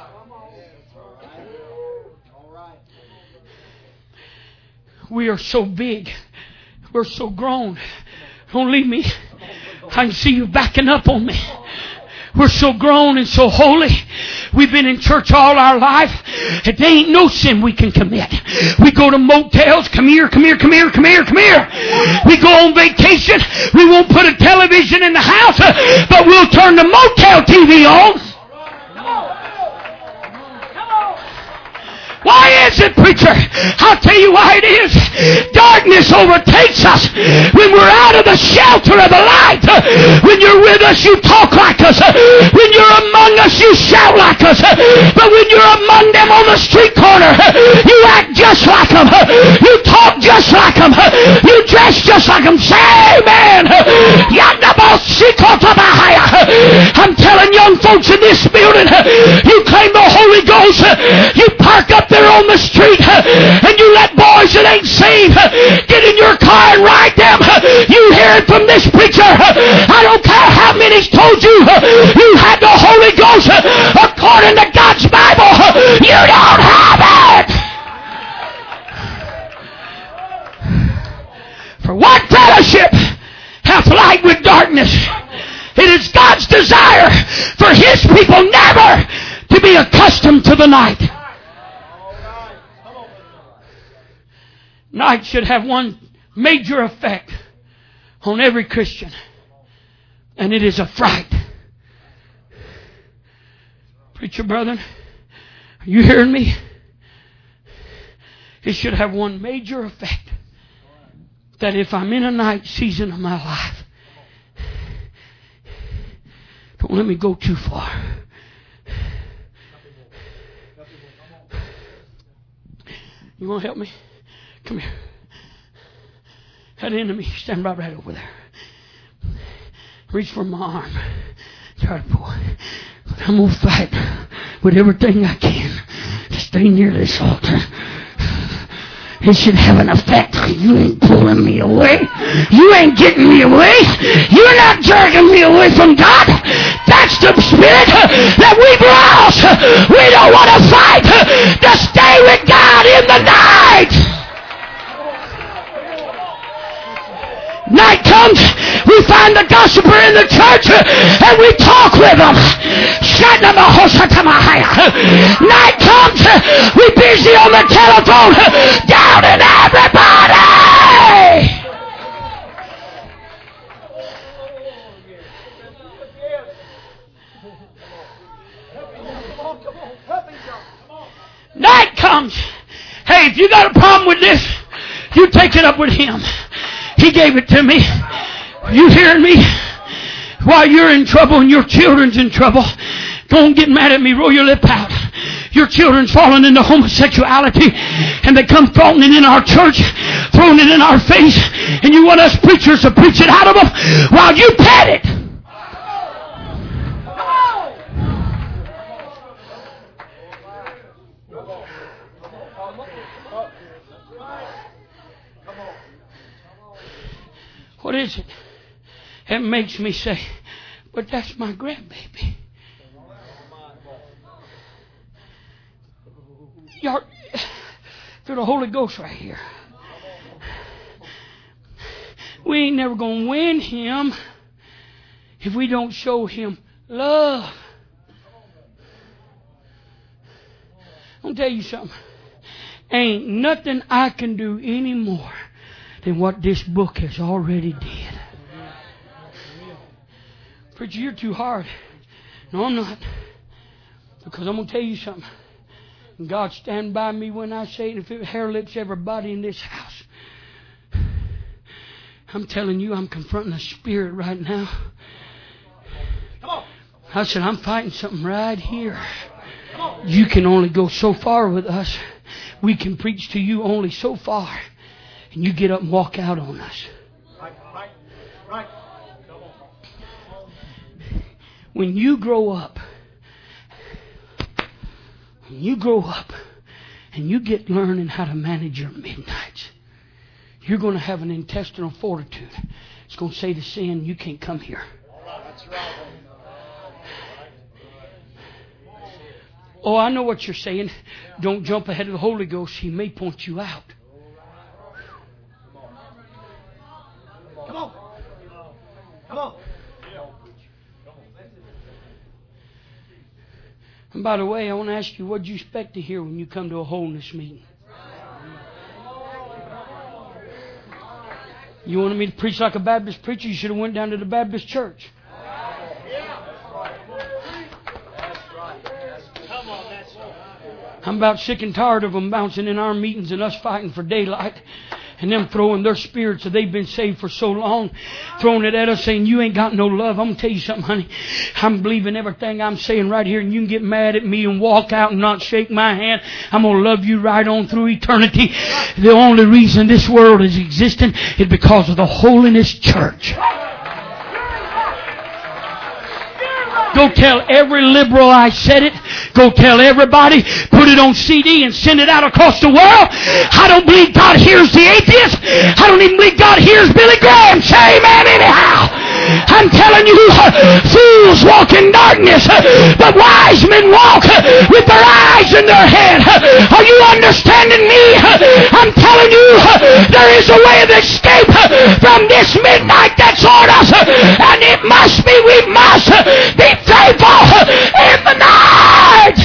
We are so big. We're so grown. Don't leave me. I can see you backing up on me. We're so grown and so holy. We've been in church all our life. There ain't no sin we can commit. We go to motels. Come here, come here, come here, come here, come here. We go on vacation. We won't put a television in the house, but we'll turn the motel TV on. Why is it, preacher? I'll tell you why it is. Darkness overtakes us when we're out of the shelter of the light. When you're with us, you talk like us. When you're among us, you shout like us. But when you're among them on the street corner, you act just like them. You talk just like them. You dress just like them. Say amen. I'm telling young folks in this building, you claim the Holy Ghost, you park up there on the street, and you let boys that ain't saved get in your car and ride them. You hear it from this preacher. I don't care how many's told you you had the Holy Ghost according to God's Bible. You don't have it. For what fellowship hath light with darkness? It is God's desire for His people never to be accustomed to the night. Night should have one major effect on every Christian, and it is a fright. Preacher brother, are you hearing me? It should have one major effect, that if I'm in a night season of my life, don't let me go too far. You want to help me? Come here. That enemy, stand right over there. Reach for my arm. Try to pull. I'm going to fight with everything I can to stay near this altar. It should have an effect. You ain't pulling me away. You ain't getting me away. You're not jerking me away from God. That's the spirit that we've lost. We don't want to fight to stay with God in the night. Night comes, we find the gossiper in the church, and we talk with them. Night comes, we busy on the telephone, doubting everybody. Night comes. Hey, if you got a problem with this, you take it up with Him. He gave it to me. You hearing me? While you're in trouble and your children's in trouble, don't get mad at me. Roll your lip out. Your children's falling into homosexuality, and they come flaunting it in our church, throwing it in our face, and you want us preachers to preach it out of them while you pet it. What is it? It makes me say, but that's my grandbaby. Y'all, through the Holy Ghost right here. We ain't never going to win him if we don't show him love. I'm going to tell you something. Ain't nothing I can do anymore than what this book has already did. Preacher, you're too hard. No, I'm not. Because I'm going to tell you something. God stand by me when I say it. If it hair lips everybody in this house, I'm telling you, I'm confronting a spirit right now. I said, I'm fighting something right here. You can only go so far with us. We can preach to you only so far. And you get up and walk out on us.
Right.
When you grow up, and you get learning how to manage your midnights, you're going to have an intestinal fortitude. It's going to say to sin, you can't come here.
That's right.
Oh, I know what you're saying. Don't jump ahead of the Holy Ghost. He may point you out.
Come on. Come on.
And by the way, I want to ask you, what do you expect to hear when you come to a holiness meeting? You wanted me to preach like a Baptist preacher? You should have went down to the Baptist church. I'm about sick and tired of them bouncing in our meetings and us fighting for daylight. And them throwing their spirits that they've been saved for so long, throwing it at us saying, you ain't got no love. I'm going to tell you something, honey. I'm believing everything I'm saying right here, and you can get mad at me and walk out and not shake my hand. I'm going to love you right on through eternity. The only reason this world is existing is because of the Holiness Church. Go tell every liberal I said it. Go tell everybody. Put it on CD and send it out across the world. I don't believe God hears the atheist. I don't even believe God hears Billy Graham. Say amen anyhow. I'm telling you, fools walk in darkness, but wise men walk with their eyes in their head. Are you understanding me? I'm telling you, there is a way of escape from this midnight that's on us, and it must be, we must be faithful in the night.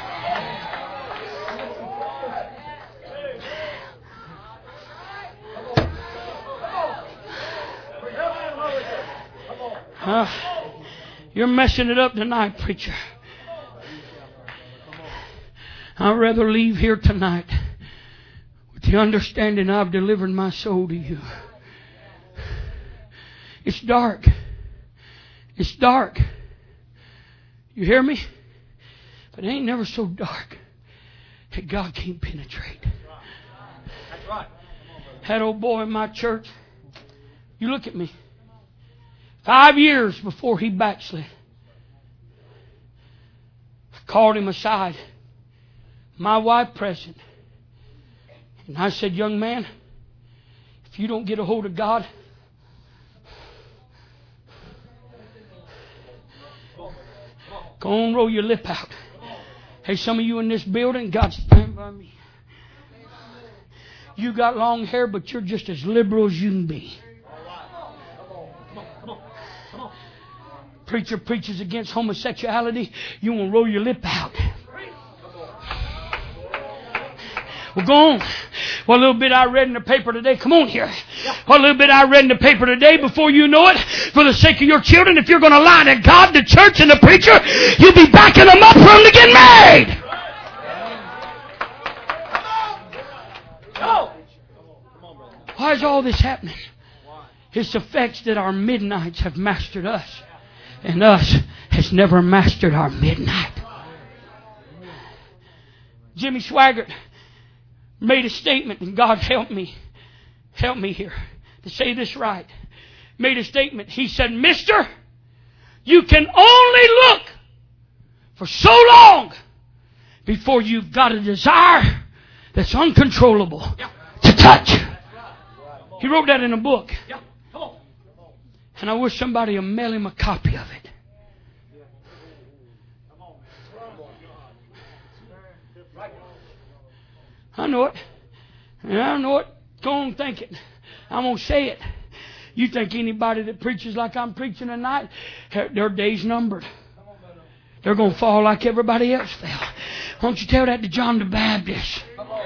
You're messing it up tonight, preacher. I'd rather leave here tonight with the understanding I've delivered my soul to you. It's dark. It's dark. You hear me? But it ain't never so dark that God can't penetrate.
That's right.
That old boy in my church, you look at me. 5 years before he backslid, I called him aside, my wife present, and I said, young man, if you don't get a hold of God, go on, roll your lip out. Hey, some of you in this building, God stand by me. You got long hair, but you're just as liberal as you can be. Preacher preaches against homosexuality, you won't roll your lip out. Well, go on. What little bit I read in the paper today, come on here. What little bit I read in the paper today, before you know it, for the sake of your children, if you're going to lie to God, the church, and the preacher, you'll be backing them up for them to get married. Why is all this happening? It's the effects that our midnights have mastered us. And us has never mastered our midnight. Jimmy Swaggart made a statement, and God help me here to say this right. Made a statement. He said, mister, you can only look for so long before you've got a desire that's uncontrollable to touch. He wrote that in a book. And I wish somebody would mail him a copy of it. I know it. And I know it. Go on, think it. I'm going to say it. You think anybody that preaches like I'm preaching tonight, their day's numbered. They're going to fall like everybody else fell. Why don't you tell that to John the Baptist?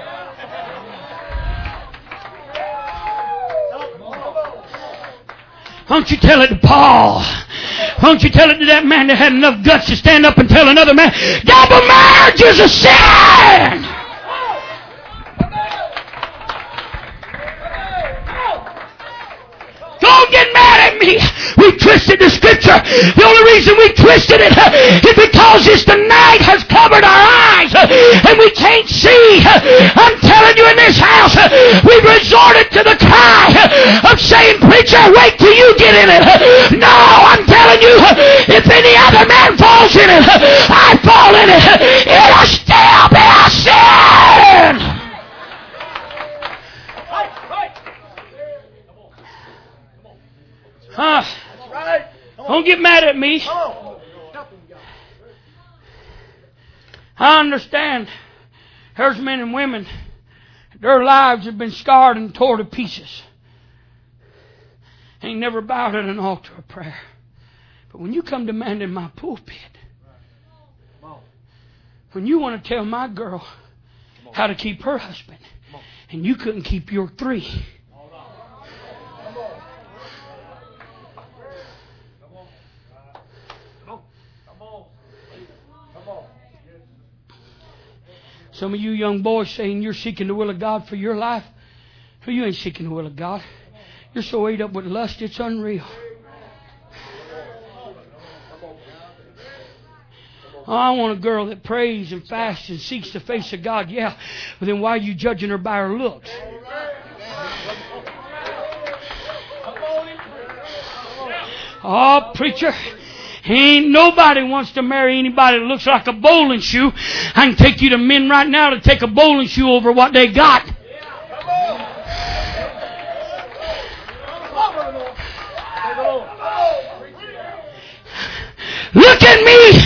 Why don't you tell it to Paul? Why don't you tell it to that man that had enough guts to stand up and tell another man, double marriage is a sin! Don't get mad at me We twisted the Scripture. The only reason we twisted it is because the night has covered our eyes and we can't see. I'm telling you, in this house, we've resorted to the cry of saying, preacher, wait till you get in it. No, I'm telling you, if any other man falls in it, I fall in it. It'll still be a sin. Don't get mad at me. I understand there's men and women, their lives have been scarred and torn to pieces. Ain't never bowed at an altar of prayer. But when you come demanding my pulpit, when you want to tell my girl how to keep her husband, and you couldn't keep your 3. Some of you young boys saying you're seeking the will of God for your life. Well, you ain't seeking the will of God. You're so ate up with lust, it's unreal. Oh, I want a girl that prays and fasts and seeks the face of God. Yeah, but then why are you judging her by her looks? Oh, preacher. Ain't nobody wants to marry anybody that looks like a bowling shoe. I can take you to men right now to take a bowling shoe over what they got. Look at me.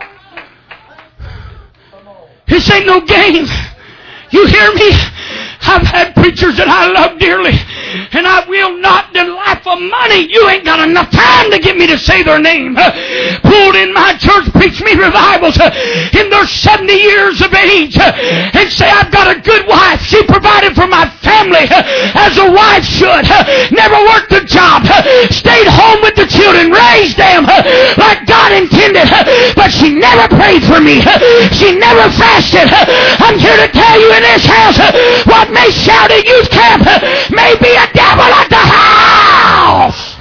This ain't no game. You hear me? I've had preachers that I love dearly, and I will not deny for money. You ain't got enough time to get me to say their name. Pulled in my church, preach me revivals in their 70 years of age, and say, I've got a good wife. She provided for my family as a wife should. Never worked a job. Stayed home with the children. Raised them like God intended. But she never prayed for me. She never fasted. I'm here to tell you in this house, what may shout at youth camp may be a devil at the house.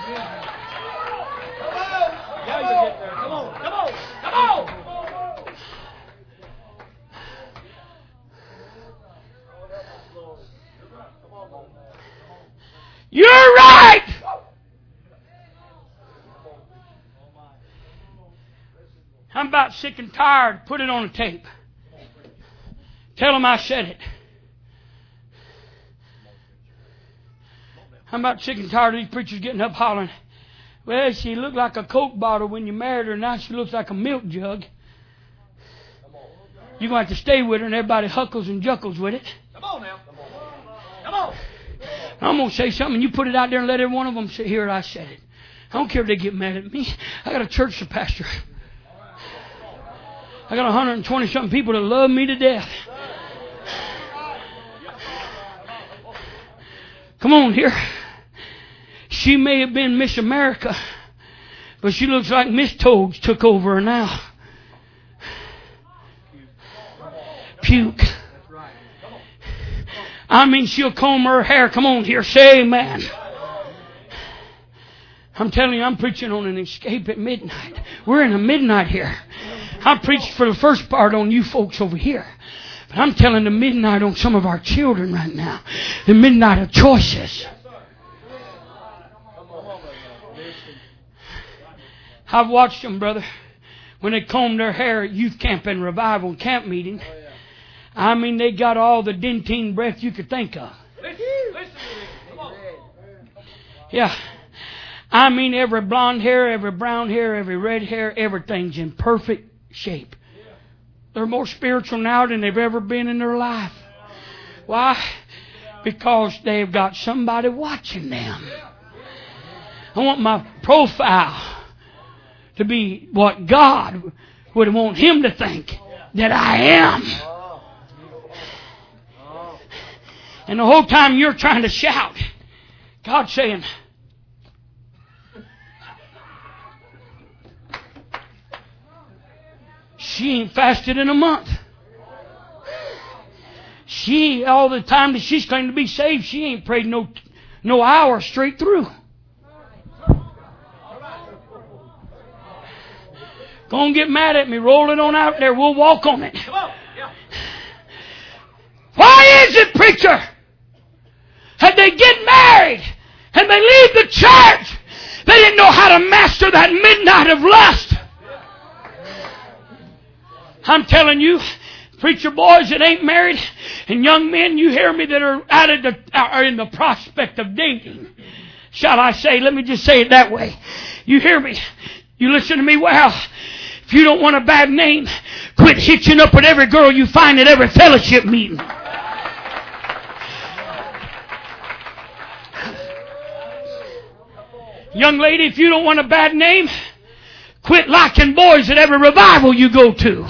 You're right. I'm about sick and tired. Put it on a tape. Tell them I said it. I'm about sick and tired of these preachers getting up hollering, well, she looked like a Coke bottle when you married her. Now she looks like a milk jug. You're going to have to stay with her and everybody huckles and juckles with it.
Come on now. Come on.
I'm going to say something and you put it out there and let every one of them say, here, I said it. I don't care if they get mad at me. I got a church to pastor. I got 120-something people that love me to death. Come on here. She may have been Miss America, but she looks like Miss Toads took over her now. Puke. I mean, she'll comb her hair. Come on here, say amen. I'm telling you, I'm preaching on an escape at midnight. We're in a midnight here. I preached for the first part on you folks over here. But I'm telling the midnight on some of our children right now. The midnight of choices. I've watched them, brother, when they comb their hair at youth camp and revival and camp meeting. I mean, they got all the dentine breath you could think of. Yeah. I mean, every blonde hair, every brown hair, every red hair, everything's in perfect shape. They're more spiritual now than they've ever been in their life. Why? Because they've got somebody watching them. I want my profile to be what God would want him to think that I am. And the whole time you're trying to shout, God's saying, she ain't fasted in a month. She, all the time that she's claimed to be saved, she ain't prayed no hour straight through. Go and get mad at me. Roll it on out there. We'll walk on it. Why is it, preacher, that they get married and they leave the church? They didn't know how to master that midnight of lust. I'm telling you, preacher boys that ain't married and young men, you hear me, that are in the prospect of dating. Shall I say, let me just say it that way. You hear me? You listen to me well. If you don't want a bad name, quit hitching up with every girl you find at every fellowship meeting. Young lady, if you don't want a bad name, quit liking boys at every revival you go to.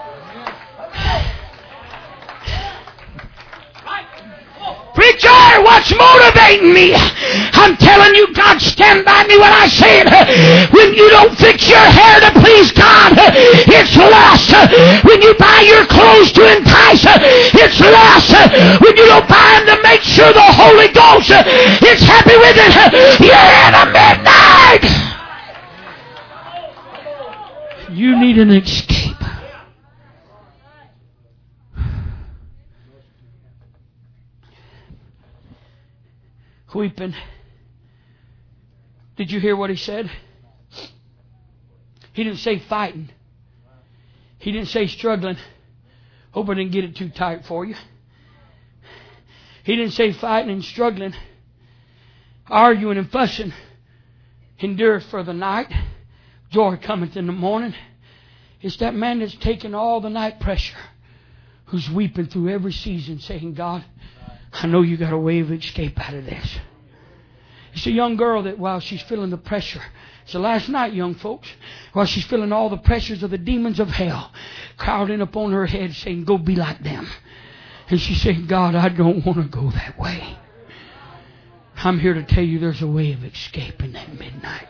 Preacher, what's motivating me? I'm telling you, God, stand by me when I say it. When you don't fix your hair to please God, it's lust. When you buy your clothes to entice, it's lust. When you don't buy them to make sure the Holy Ghost is happy with it, you're in a midnight. You need an escape. Weeping. Did you hear what he said? He didn't say fighting. He didn't say struggling. Hope I didn't get it too tight for you. He didn't say fighting and struggling, arguing and fussing. Endureth for the night. Joy cometh in the morning. It's that man that's taking all the night pressure, who's weeping through every season, saying, God, I know you got a way of escape out of this. It's a young girl that while she's feeling the pressure, so last night, young folks, while she's feeling all the pressures of the demons of hell crowding upon her head saying, go be like them. And she's saying, God, I don't want to go that way. I'm here to tell you there's a way of escape in that midnight.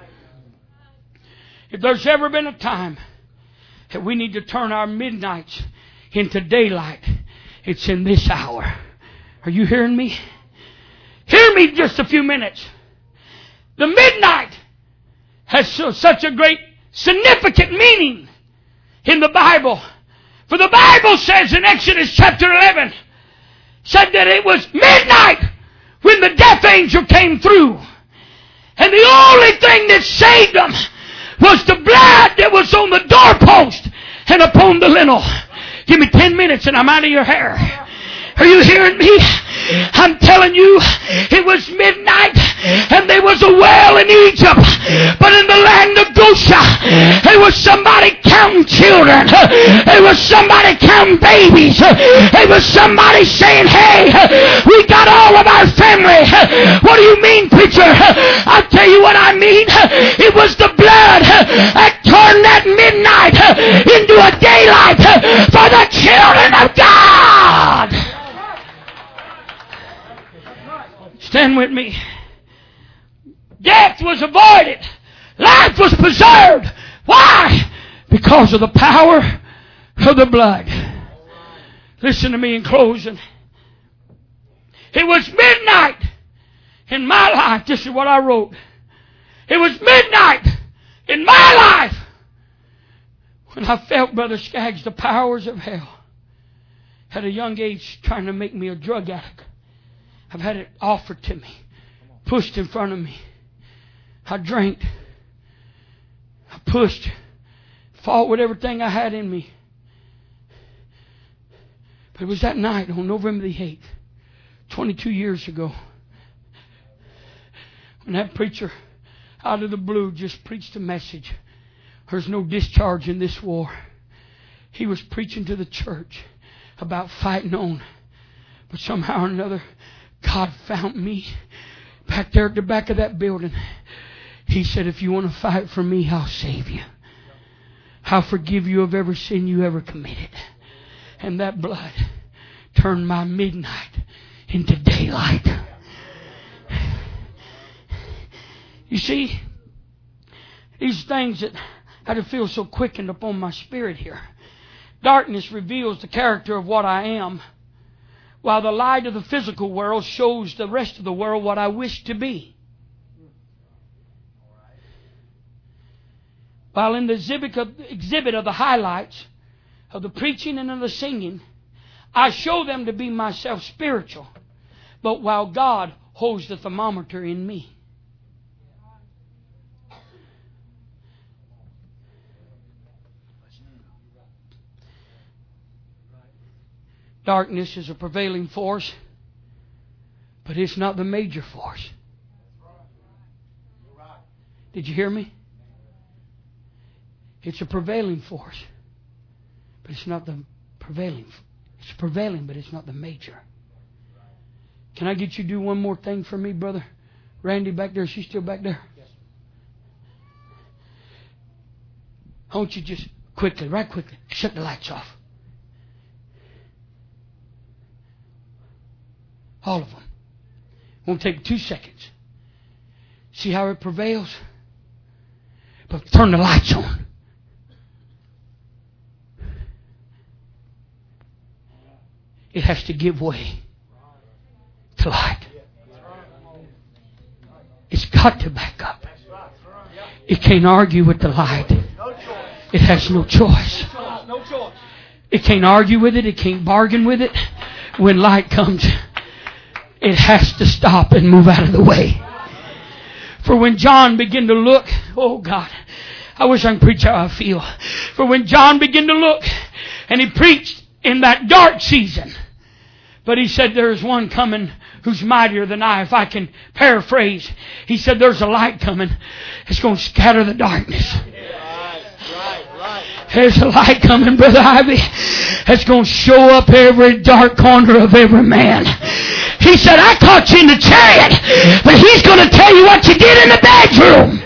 If there's ever been a time that we need to turn our midnights into daylight, it's in this hour. Are you hearing me? Hear me just a few minutes. The midnight has such a great significant meaning in the Bible. For the Bible says in Exodus chapter 11, said that it was midnight when the death angel came through. And the only thing that saved them was the blood that was on the doorpost and upon the lintel. Give me 10 minutes and I'm out of your hair. Are you hearing me? I'm telling you, it was midnight and there was a well in Egypt. But in the land of Goshen, there was somebody counting children. There was somebody counting babies. There was somebody saying, hey, we got all of our family. What do you mean, preacher? I'll tell you what I mean. It was the blood that turned that midnight into a daylight for the children of God. Stand with me. Death was avoided. Life was preserved. Why? Because of the power of the blood. Listen to me in closing. It was midnight in my life. This is what I wrote. It was midnight in my life when I felt, Brother Skaggs, the powers of hell at a young age trying to make me a drug addict. I've had it offered to me, pushed in front of me. I drank. I pushed, fought with everything I had in me. But it was that night on November the 8th, 22 years ago, when that preacher out of the blue just preached a message. There's no discharge in this war. He was preaching to the church about fighting on. But somehow or another, God found me back there at the back of that building. He said, if you want to fight for me, I'll save you. I'll forgive you of every sin you ever committed. And that blood turned my midnight into daylight. You see, these things that I just feel so quickened upon my spirit here. Darkness reveals the character of what I am, while the light of the physical world shows the rest of the world what I wish to be. while in the exhibit of the highlights of the preaching and of the singing, I show them to be myself spiritual, but while God holds the thermometer in me. Darkness is a prevailing force, but it's not the major force. Did you hear me? It's a prevailing force, but it's not the prevailing. It's prevailing, but it's not the major. Can I get you to do one more thing for me, brother? Randy back there, is she still back there? Yes. I want you just quickly, right quickly, shut the lights off. All of them. Won't take 2 seconds. See how it prevails? But turn the lights on. It has to give way to light. It's got to back up. It can't argue with the light. It has no choice. It can't argue with it. It can't bargain with it. When light comes, it has to stop and move out of the way. For when John began to look, oh God, I wish I could preach how I feel. For when John began to look, and he preached in that dark season, but he said there is one coming who's mightier than I. If I can paraphrase, he said there's a light coming. It's going to scatter the darkness. There's a light coming, Brother Ivy. It's going to show up every dark corner of every man. He said, I caught you in the chariot, but he's going to tell you what you did in the bedroom.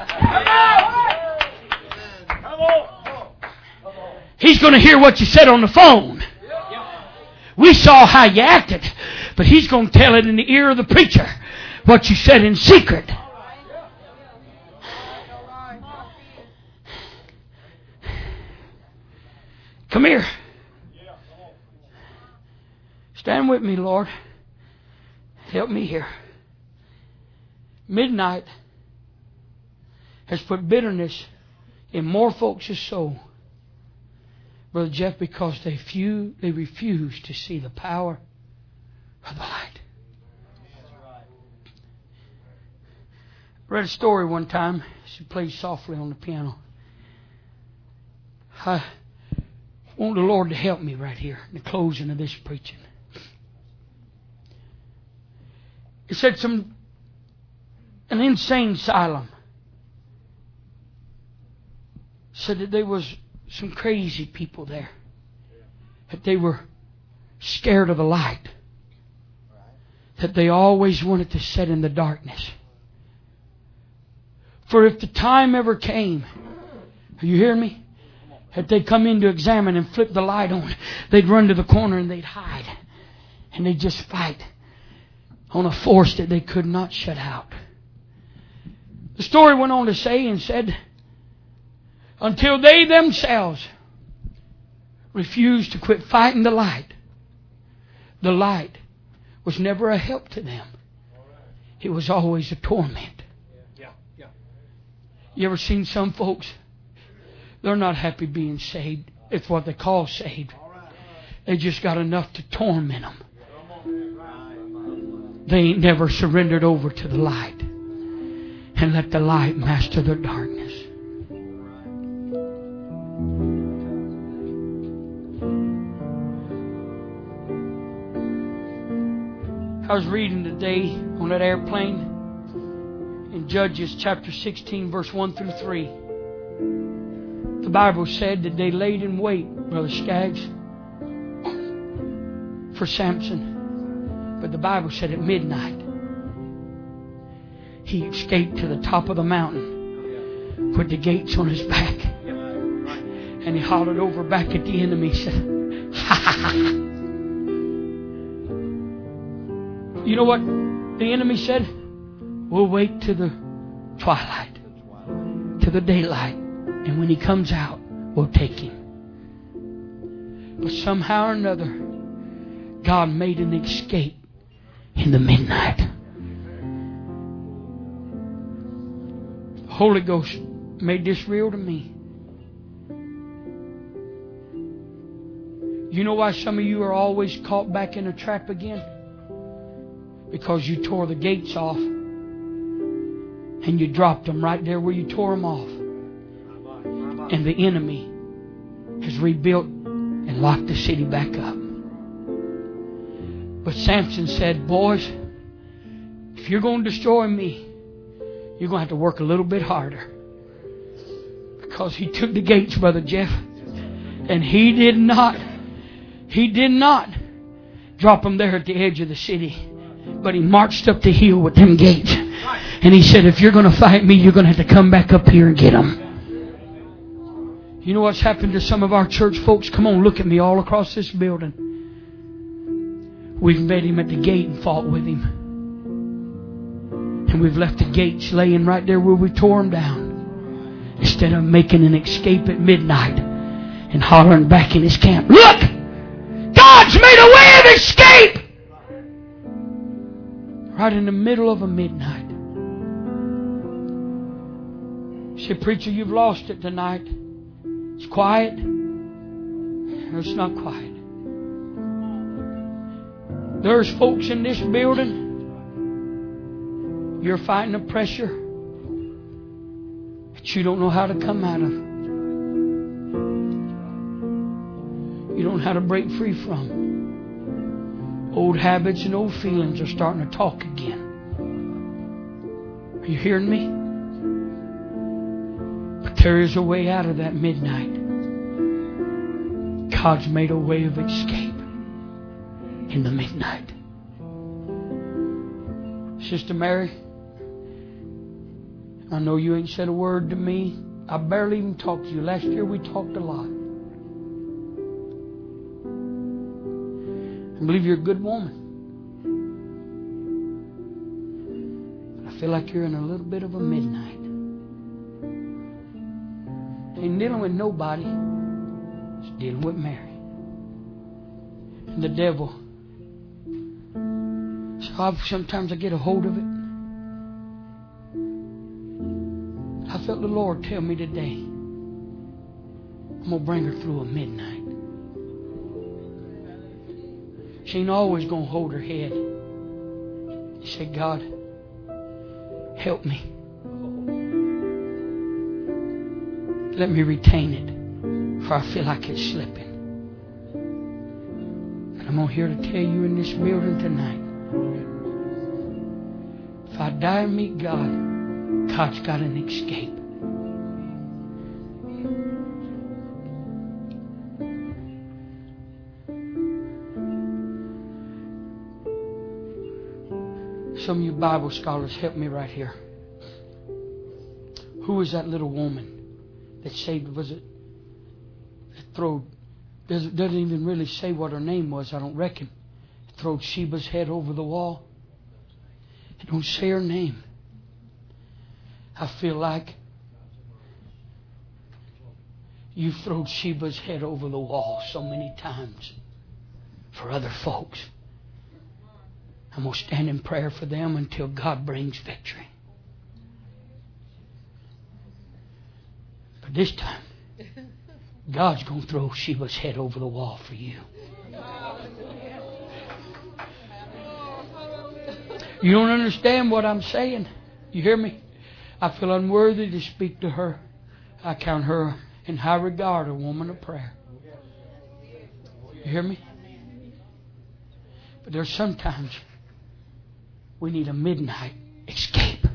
He's going to hear what you said on the phone. We saw how you acted, but he's going to tell it in the ear of the preacher what you said in secret. Come here. Stand with me, Lord. Help me here. Midnight has put bitterness in more folks' soul, Brother Jeff, because they refuse to see the power of the light. I read a story one time. She played softly on the piano. I want the Lord to help me right here in the closing of this preaching. It said an insane asylum said that there was some crazy people there, that they were scared of the light, that they always wanted to sit in the darkness. For if the time ever came, are you hearing me? If they come in to examine and flip the light on, they'd run to the corner and they'd hide. And they'd just fight on a force that they could not shut out. The story went on to say and said, until they themselves refused to quit fighting the light was never a help to them. It was always a torment. You ever seen some folks? They're not happy being saved. It's what they call saved. They just got enough to torment them. They ain't never surrendered over to the light and let the light master their darkness. I was reading today on that airplane in Judges chapter 16, verse 1 through 3. The Bible said that they laid in wait, Brother Skaggs, for Samson. But the Bible said at midnight, he escaped to the top of the mountain, put the gates on his back, and he hollered over back at the enemy. He said, ha ha ha. You know what the enemy said? We'll wait to the twilight, to the daylight. And when he comes out, we'll take him. But somehow or another, God made an escape in the midnight. The Holy Ghost made this real to me. You know why some of you are always caught back in a trap again? Because you tore the gates off and you dropped them right there where you tore them off. And the enemy has rebuilt and locked the city back up. But Samson said, boys, if you're going to destroy me, you're going to have to work a little bit harder. Because he took the gates, Brother Jeff, and he did not drop them there at the edge of the city. But he marched up the hill with them gates. And he said, if you're going to fight me, you're going to have to come back up here and get them. You know what's happened to some of our church folks? Come on, look at me all across this building. We've met him at the gate and fought with him. And we've left the gates laying right there where we tore them down. Instead of making an escape at midnight and hollering back in his camp, look! God's made a way of escape! Right in the middle of a midnight. You say, preacher, you've lost it tonight. It's quiet. No, it's not quiet. There's folks in this building. You're fighting a pressure that you don't know how to come out of. You don't know how to break free from. Old habits and old feelings are starting to talk again. Are you hearing me? But there is a way out of that midnight. God's made a way of escape in the midnight. Sister Mary, I know you ain't said a word to me. I barely even talked to you. Last year we talked a lot. I believe you're a good woman. But I feel like you're in a little bit of a midnight. Ain't dealing with nobody. It's dealing with Mary. And the devil. So sometimes I get a hold of it. I felt the Lord tell me today, I'm going to bring her through a midnight. She ain't always going to hold her head. She said, God, help me. Let me retain it, for I feel like it's slipping. And I'm here to tell you in this building tonight, if I die and meet God, God's got an escape. Some of you Bible scholars, help me right here. Who was that little woman that saved? Was it that throwed? Doesn't even really say what her name was. I don't reckon. Throwed Sheba's head over the wall. It don't say her name. I feel like you've thrown Sheba's head over the wall so many times for other folks. I'm going to stand in prayer for them until God brings victory. But this time, God's going to throw Sheba's head over the wall for you. You don't understand what I'm saying. You hear me? I feel unworthy to speak to her. I count her in high regard, a woman of prayer. You hear me? But there's sometimes we need a midnight escape.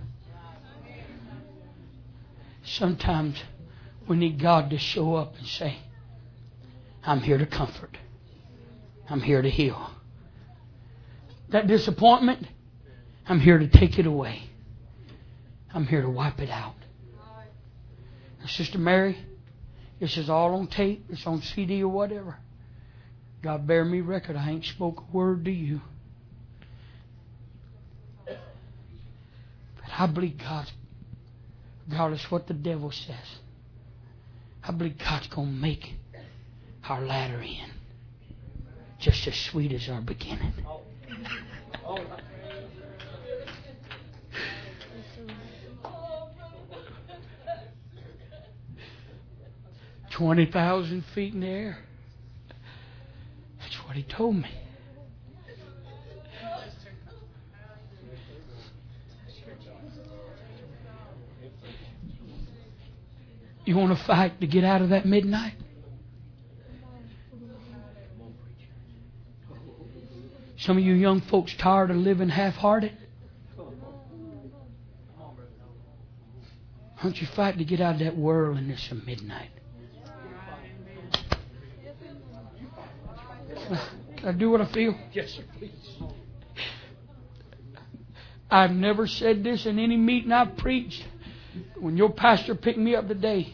Sometimes we need God to show up and say, I'm here to comfort. I'm here to heal. That disappointment, I'm here to take it away. I'm here to wipe it out. And Sister Mary, this is all on tape. It's on CD or whatever. God bear me record. I ain't spoke a word to you. But I believe God's, regardless what the devil says, I believe God's going to make our latter end just as sweet as our beginning. 20,000 feet in the air. That's what he told me. You want to fight to get out of that midnight? Some of you young folks tired of living half-hearted? Why don't you fight to get out of that whirliness of midnight? Can I do what I feel?
Yes, sir, please.
I've never said this in any meeting I've preached. When your pastor picked me up today,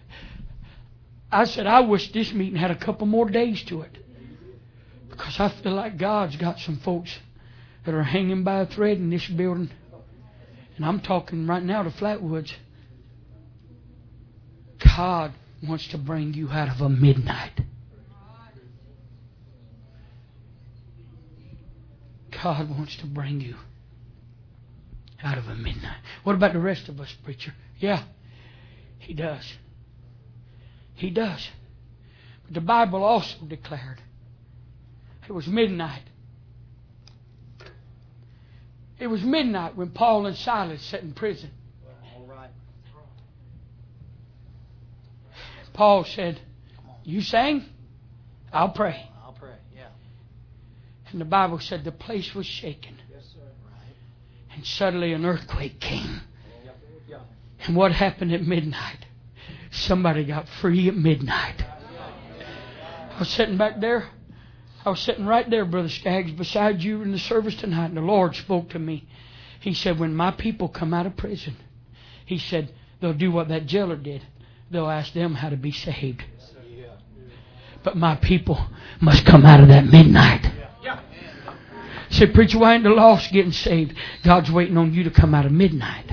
I said, I wish this meeting had a couple more days to it. Because I feel like God's got some folks that are hanging by a thread in this building. And I'm talking right now to Flatwoods. God wants to bring you out of a midnight. God wants to bring you out of a midnight. What about the rest of us, preacher? Yeah, He does. He does. But the Bible also declared it was midnight. It was midnight when Paul and Silas sat in prison.
All right.
Paul said, you sang? I'll pray.
I'll pray, yeah.
And the Bible said the place was shaken.
Yes, sir. Right.
And suddenly an earthquake came.
Yeah.
And what happened at midnight? Somebody got free at midnight. I was sitting back there. I was sitting right there, Brother Skaggs, beside you in the service tonight. And the Lord spoke to me. He said, when my people come out of prison, He said, they'll do what that jailer did. They'll ask them how to be saved. But my people must come out of that midnight. Say, preacher, why ain't the lost getting saved? God's waiting on you to come out of midnight.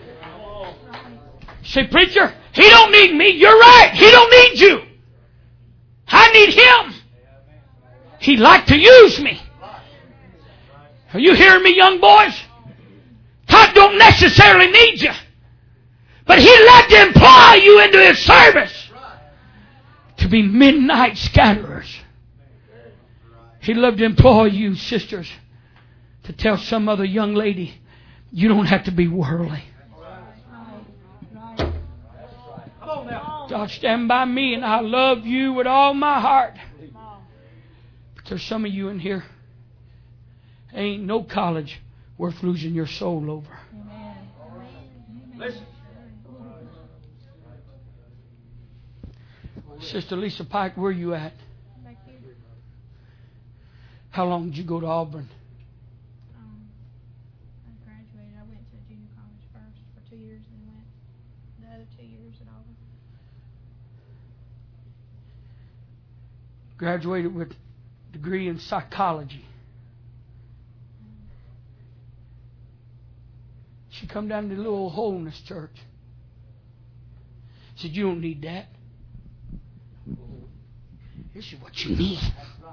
Say, preacher, He don't need me. You're right. He don't need you. I need Him. He'd like to use me. Are you hearing me, young boys? God don't necessarily need you. But He'd like to employ you into His service to be midnight scatterers. He'd love to employ you, sisters, to tell some other young lady, you don't have to be worldly. God, stand by me and I love you with all my heart. But there's some of you in here, ain't no college worth losing your soul over.
Listen.
Sister Lisa Pike, where are you at? How long did you go to Auburn?
I graduated. I went to junior college first for 2 years and went the other 2 years at Auburn.
Graduated with a degree in psychology. She come down to the little holiness church. Said, you don't need that. This is what you need.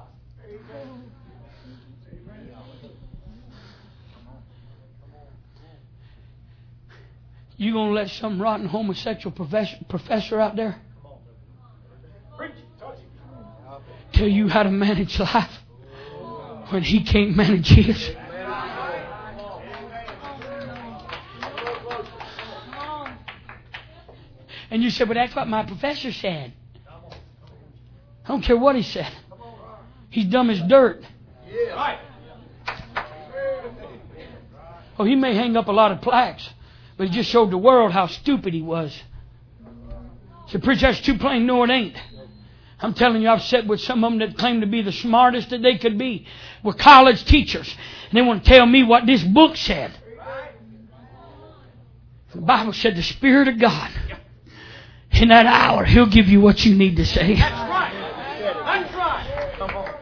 You gonna let some rotten homosexual professor out there tell you how to manage life when he can't manage his? And you said, well, that's what my professor said. I don't care what he said. He's dumb as dirt. Oh, he may hang up a lot of plaques, but he just showed the world how stupid he was. So, preacher, that's too plain. No, it ain't. I'm telling you, I've sat with some of them that claim to be the smartest that they could be. We're college teachers. And they want to tell me what this book said. The Bible said the Spirit of God, in that hour, He'll give you what you need to say.
That's right. That's right. Come on.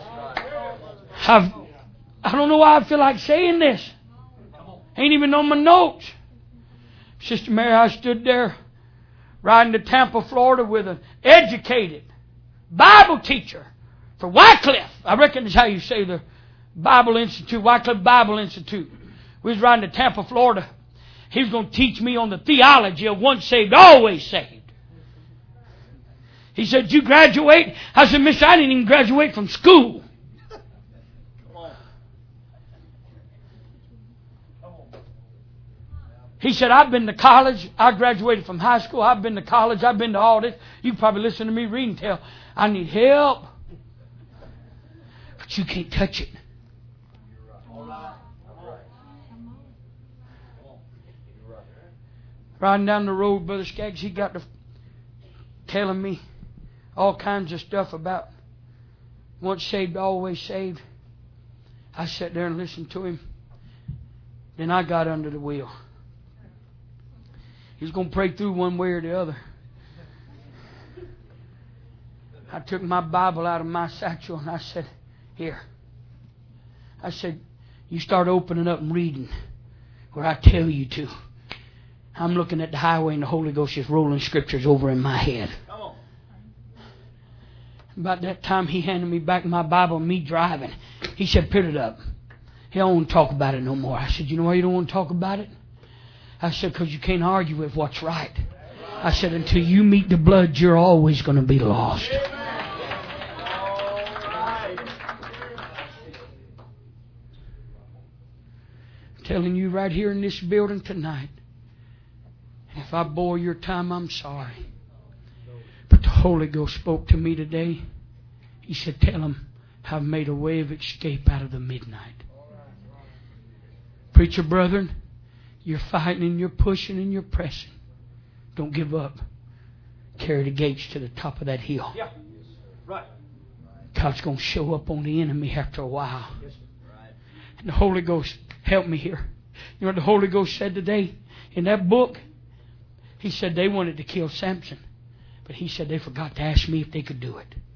I don't know why I feel like saying this. Ain't even on my notes. Sister Mary, I stood there riding to Tampa, Florida with an educated Bible teacher for Wycliffe. I reckon that's how you say the Bible Institute, Wycliffe Bible Institute. We was riding to Tampa, Florida. He was going to teach me on the theology of once saved, always saved. He said, "Did you graduate?" I said, "Mister, I didn't even graduate from school." He said, "I've been to college. I graduated from high school. I've been to college. I've been to all this. You can probably listen to me read and tell. I need help. But you can't touch it." Riding down the road, Brother Skaggs, he got to telling me all kinds of stuff about once saved, always saved. I sat there and listened to him. Then I got under the wheel. He's going to pray through one way or the other. I took my Bible out of my satchel and I said, "Here." I said, "You start opening up and reading where I tell you to." I'm looking at the highway and the Holy Ghost is rolling scriptures over in my head. About that time he handed me back my Bible and me driving. He said, "Put it up. He don't want to talk about it no more." I said, "You know why you don't want to talk about it?" I said, "Because you can't argue with what's right." I said, "Until you meet the blood, you're always going to be lost." I'm telling you right here in this building tonight, if I bore your time, I'm sorry. But the Holy Ghost spoke to me today. He said, "Tell them I've made a way of escape out of the midnight." Preacher brethren, you're fighting and you're pushing and you're pressing. Don't give up. Carry the gates to the top of that hill.
Yeah. Right.
God's going to show up on the enemy after a while.
Yes, right.
And the Holy Ghost, help me here. You know what the Holy Ghost said today? In that book, He said they wanted to kill Samson. But He said they forgot to ask me if they could do it.